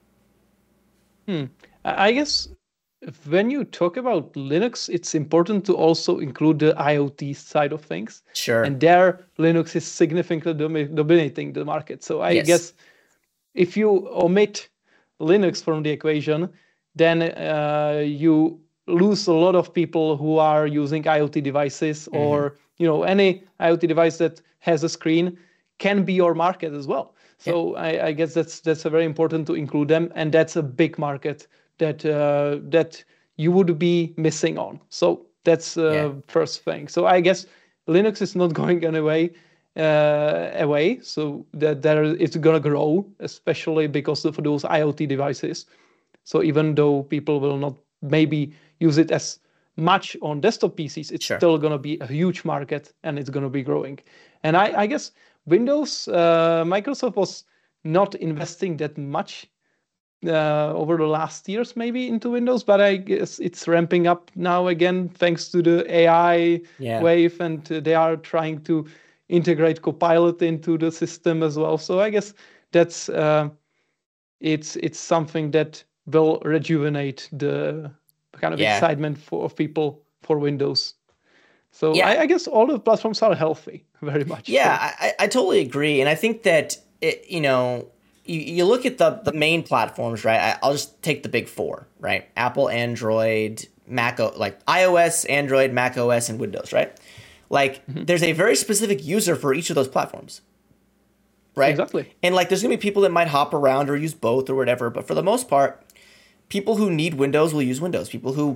Hmm. I guess when you talk about Linux, it's important to also include the IoT side of things. Sure. And there, Linux is significantly dom- dominating the market. So I yes. guess if you omit Linux from the equation, then uh, you lose a lot of people who are using IoT devices, mm-hmm. or you know any IoT device that has a screen can be your market as well. So yeah. I, I guess that's that's a very important to include them, and that's a big market that uh, that you would be missing on. So that's uh, yeah. first thing. So I guess Linux is not going anyway uh, away. So that there it's gonna grow, especially because of those IoT devices. So even though people will not maybe use it as much on desktop P Cs, it's sure. still going to be a huge market, and it's going to be growing. And I, I guess Windows, uh, Microsoft was not investing that much uh, over the last years maybe into Windows, but I guess it's ramping up now again thanks to the A I yeah. wave, and uh, they are trying to integrate Copilot into the system as well. So I guess that's uh, it's it's something that will rejuvenate the kind of yeah. excitement for of people for Windows. So yeah. I, I guess all the platforms are healthy, very much. Yeah, so. I, I totally agree. And I think that, it, you know, you, you look at the, the main platforms, right? I, I'll just take the big four, right? Apple, Android, Mac, like iOS, Android, Mac O S, and Windows, right? Like mm-hmm. there's a very specific user for each of those platforms. Right? Exactly. And like there's going to be people that might hop around or use both or whatever, but for the most part, people who need Windows will use Windows. People who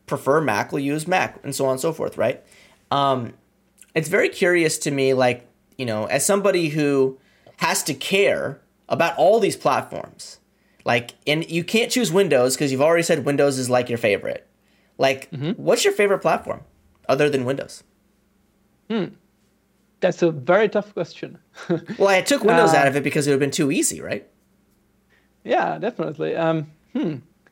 prefer Mac will use Mac, and so on and so forth, right? Um, it's very curious to me, like, you know, as somebody who has to care about all these platforms, like, and you can't choose Windows because you've already said Windows is like your favorite. Like, mm-hmm. what's your favorite platform other than Windows? Hmm. That's a very tough question. Well, I took Windows uh, out of it because it would have been too easy, right? Yeah, definitely. Um, hmm.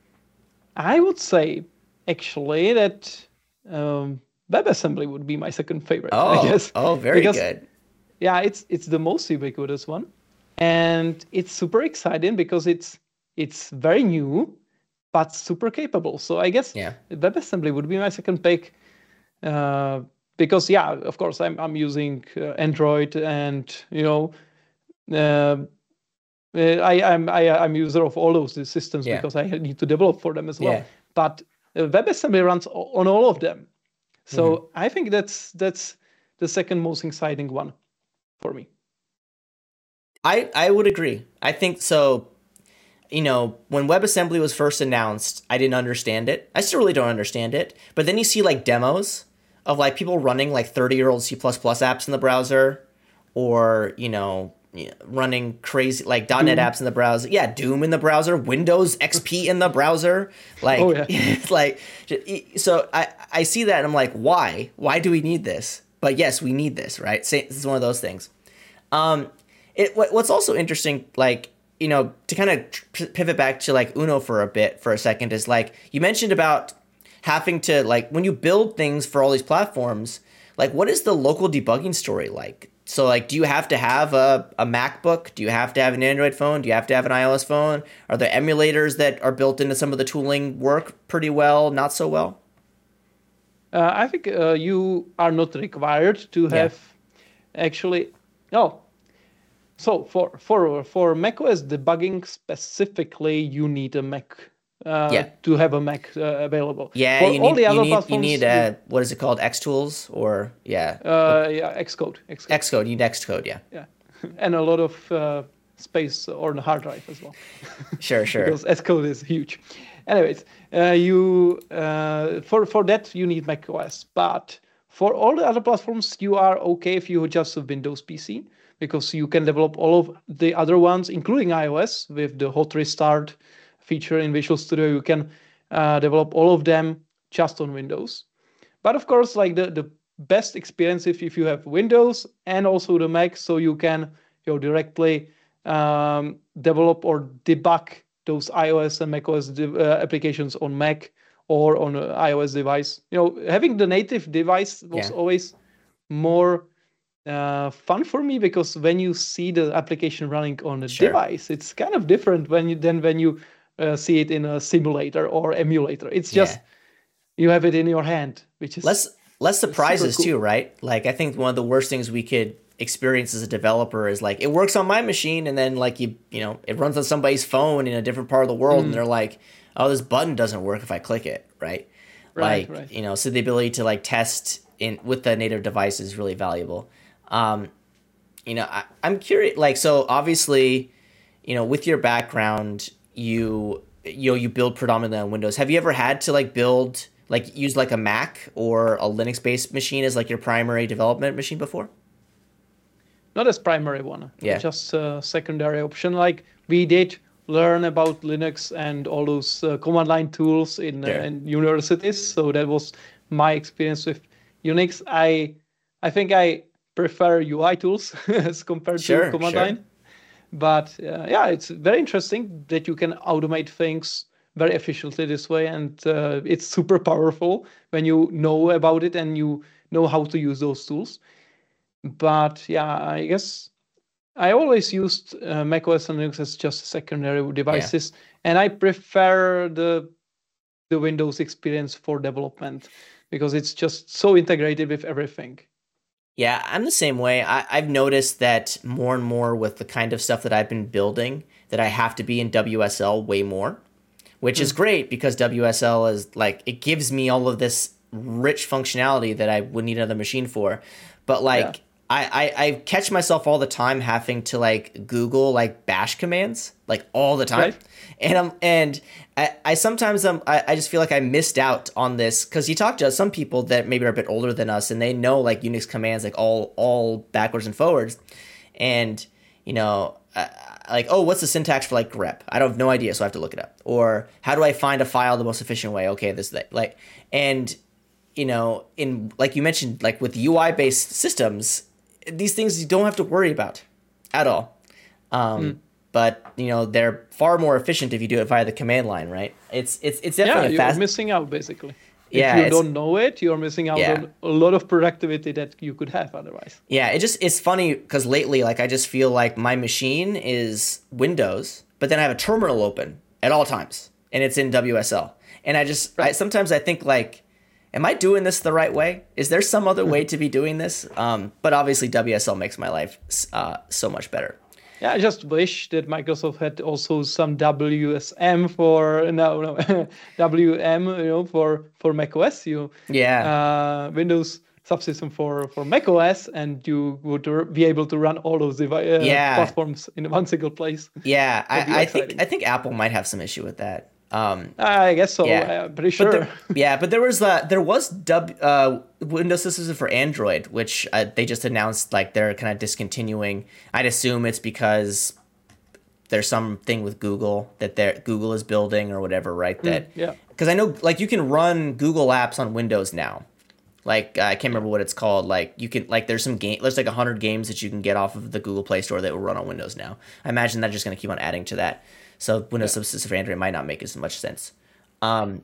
I would say, actually, that um, WebAssembly would be my second favorite, oh, I guess. Oh, very because, good. Yeah, it's it's the most ubiquitous one. And it's super exciting because it's it's very new, but super capable. So I guess yeah. WebAssembly would be my second pick. Uh, because, yeah, of course, I'm I'm using uh, Android and, you know, uh, I, I'm I, I'm user of all those systems yeah. because I need to develop for them as well. Yeah. But uh, WebAssembly runs on all of them. So mm-hmm. I think that's that's the second most exciting one for me. I, I would agree. I think so. You know, when WebAssembly was first announced, I didn't understand it. I still really don't understand it. But then you see like demos of like people running like thirty-year-old C plus plus apps in the browser, or, you know, running crazy like .dot net Doom. Apps in the browser. Yeah, Doom in the browser, Windows X P in the browser. Like, oh, yeah. It's like, so I, I see that and I'm like, why? Why do we need this? But yes, we need this, right? This is one of those things. Um, it what's also interesting, like, you know, to kind of pivot back to like Uno for a bit, for a second, is like you mentioned about having to, like, when you build things for all these platforms, like, what is the local debugging story like? So, like, do you have to have a, a MacBook? Do you have to have an Android phone? Do you have to have an iOS phone? Are there emulators that are built into some of the tooling work pretty well, not so well? Uh, I think uh, you are not required to have yeah. actually. No. So for for for macOS debugging specifically, you need a Mac. Uh, yeah. to have a Mac uh, available. Yeah, for you need, all the other you need, platforms, you need uh, what is it called? Xtools or yeah? Uh, yeah, Xcode. Xcode. Xcode. You need Xcode, yeah. Yeah, and a lot of uh, space on the hard drive as well. Sure, sure. Because Xcode is huge. Anyways, uh, you uh, for for that you need macOS, but for all the other platforms, you are okay if you just a Windows P C, because you can develop all of the other ones, including iOS, with the hot restart feature in Visual Studio. You can uh, develop all of them just on Windows. But of course, like the, the best experience if, if you have Windows and also the Mac, so you can, you know, directly um, develop or debug those iOS and macOS de- uh, applications on Mac or on an iOS device. You know, having the native device was yeah. always more uh, fun for me, because when you see the application running on a sure. device, it's kind of different when you than when you Uh, see it in a simulator or emulator. It's just yeah. you have it in your hand, which is less less surprises cool. too, right? Like, I think one of the worst things we could experience as a developer is like, it works on my machine, and then like you you know it runs on somebody's phone in a different part of the world, mm. and they're like, oh, this button doesn't work if I click it, right? Right, like right. you know, so the ability to like test in with the native device is really valuable. Um, you know, I, I'm curious. Like, so obviously, you know, with your background, you you know you build predominantly on Windows. Have you ever had to like build like use like a Mac or a Linux based machine as like your primary development machine before? Not as primary one. Yeah. Just a secondary option. Like, we did learn about Linux and all those uh, command line tools in, sure. uh, in universities. So that was my experience with Unix. I I think I prefer U I tools as compared sure, to command sure. line. But uh, yeah, it's very interesting that you can automate things very efficiently this way. And uh, it's super powerful when you know about it and you know how to use those tools. But yeah, I guess I always used uh, macOS and Linux as just secondary devices. Yeah. And I prefer the the Windows experience for development, because it's just so integrated with everything. Yeah, I'm the same way. I, I've noticed that more and more with the kind of stuff that I've been building, that I have to be in W S L way more, which mm. is great, because W S L is like, it gives me all of this rich functionality that I would need another machine for. But like, I, I, I catch myself all the time having to like Google like bash commands like all the time, Right. and I'm and I, I sometimes I'm, I I just feel like I missed out on this because you talk to some people that maybe are a bit older than us and they know like Unix commands like all all backwards and forwards, and you know uh, like oh what's the syntax for like grep? I don't have no idea, so I have to look it up. Or how do I find a file the most efficient way? Okay, this that like and you know in like you mentioned like with U I based systems. These things you don't have to worry about at all. Um, mm. But, you know, they're far more efficient if you do it via the command line, right? It's it's it's definitely yeah, you're fast... missing out, basically. Yeah, if you don't know it, you're missing out yeah. on a lot of productivity that you could have otherwise. Yeah, it just it's funny because lately, like, I just feel like my machine is Windows, but then I have a terminal open at all times, and it's in W S L. And I just, right. I, sometimes I think, like, am I doing this the right way? Is there some other way to be doing this? Um, but obviously W S L makes my life uh, so much better. Yeah, I just wish that Microsoft had also some W S M for no no W M you know for for macOS. You yeah uh, Windows subsystem for for macOS, and you would r- be able to run all those devi- uh, yeah. platforms in one single place. Yeah, I, I think I think Apple might have some issue with that. Um, I guess so. Yeah. I'm pretty sure. But there, yeah, but there was uh, there was dub, uh, Windows System for Android, which uh, they just announced like they're kind of discontinuing. I'd assume it's because there's something with Google that they're, Google is building or whatever, right? That mm, yeah. Because I know like you can run Google apps on Windows now. Like uh, I can't remember what it's called. Like you can like there's some game there's like a hundred games that you can get off of the Google Play Store that will run on Windows now. I imagine they're just going to keep on adding to that. So Windows yeah. Subsystem for Android might not make as much sense. Um,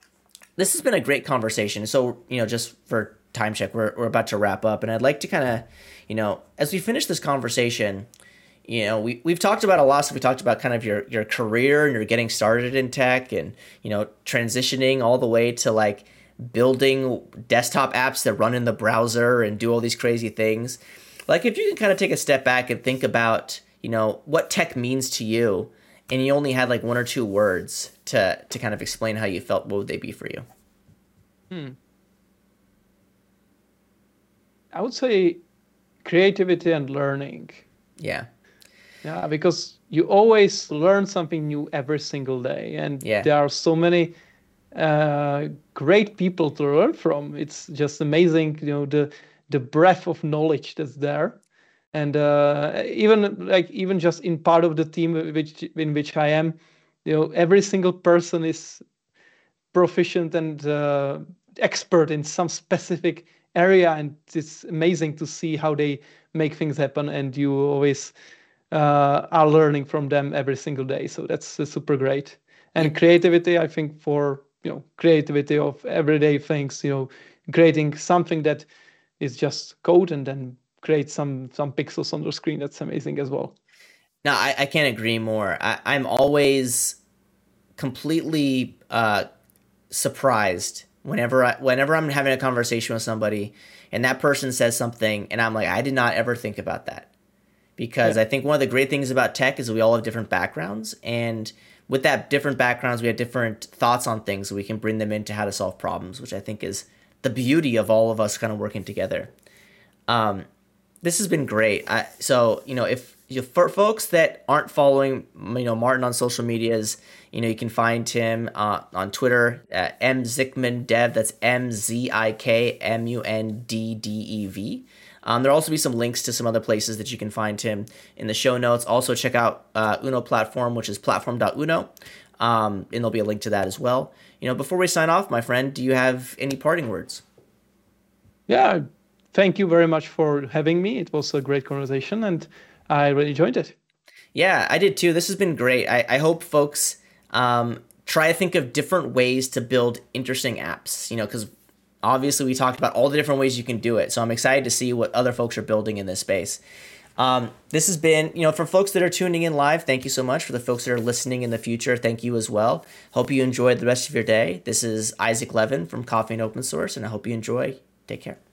this has been a great conversation. So, you know, just for time check, we're we're about to wrap up. And I'd like to kind of, you know, as we finish this conversation, you know, we, we've talked about a lot. So we talked about kind of your, your career and your getting started in tech and, you know, transitioning all the way to like building desktop apps that run in the browser and do all these crazy things. Like if you can kind of take a step back and think about, you know, what tech means to you, and you only had like one or two words to to kind of explain how you felt, what would they be for you? Hmm. I would say creativity and learning. Yeah. Yeah, because you always learn something new every single day. And yeah. there are so many uh, great people to learn from. It's just amazing, you know, the the breadth of knowledge that's there. And uh, even like even just in part of the team which in which I am, you know, every single person is proficient and uh, expert in some specific area, and it's amazing to see how they make things happen. And you always uh, are learning from them every single day. So that's uh, super great. And creativity, I think, for you know, creativity of everyday things, you know, creating something that is just code and then create some some pixels on the screen. That's amazing as well. No, I, I can't agree more. I, I'm always completely uh, surprised whenever I, whenever I'm having a conversation with somebody and that person says something and I'm like, I did not ever think about that. Because yeah. I think one of the great things about tech is that we all have different backgrounds, and with that different backgrounds, we have different thoughts on things, so we can bring them into how to solve problems, which I think is the beauty of all of us kind of working together. Um, This has been great. I, so, you know, if you, for folks that aren't following, you know, Martin on social medias, you know, you can find him uh, on Twitter, uh, M Zikman Dev. That's M Z I K M U N D D E V. Um, there'll also be some links to some other places that you can find him in the show notes. Also, check out uh, Uno Platform, which is platform dot uno. Um, and there'll be a link to that as well. You know, before we sign off, my friend, do you have any parting words? Yeah. Thank you very much for having me. It was a great conversation, and I really enjoyed it. Yeah, I did too. This has been great. I, I hope folks um, try to think of different ways to build interesting apps, you know, because obviously we talked about all the different ways you can do it. So I'm excited to see what other folks are building in this space. Um, this has been, you know, for folks that are tuning in live, thank you so much. For the folks that are listening in the future, thank you as well. Hope you enjoyed the rest of your day. This is Isaac Levin from Coffee and Open Source, and I hope you enjoy. Take care.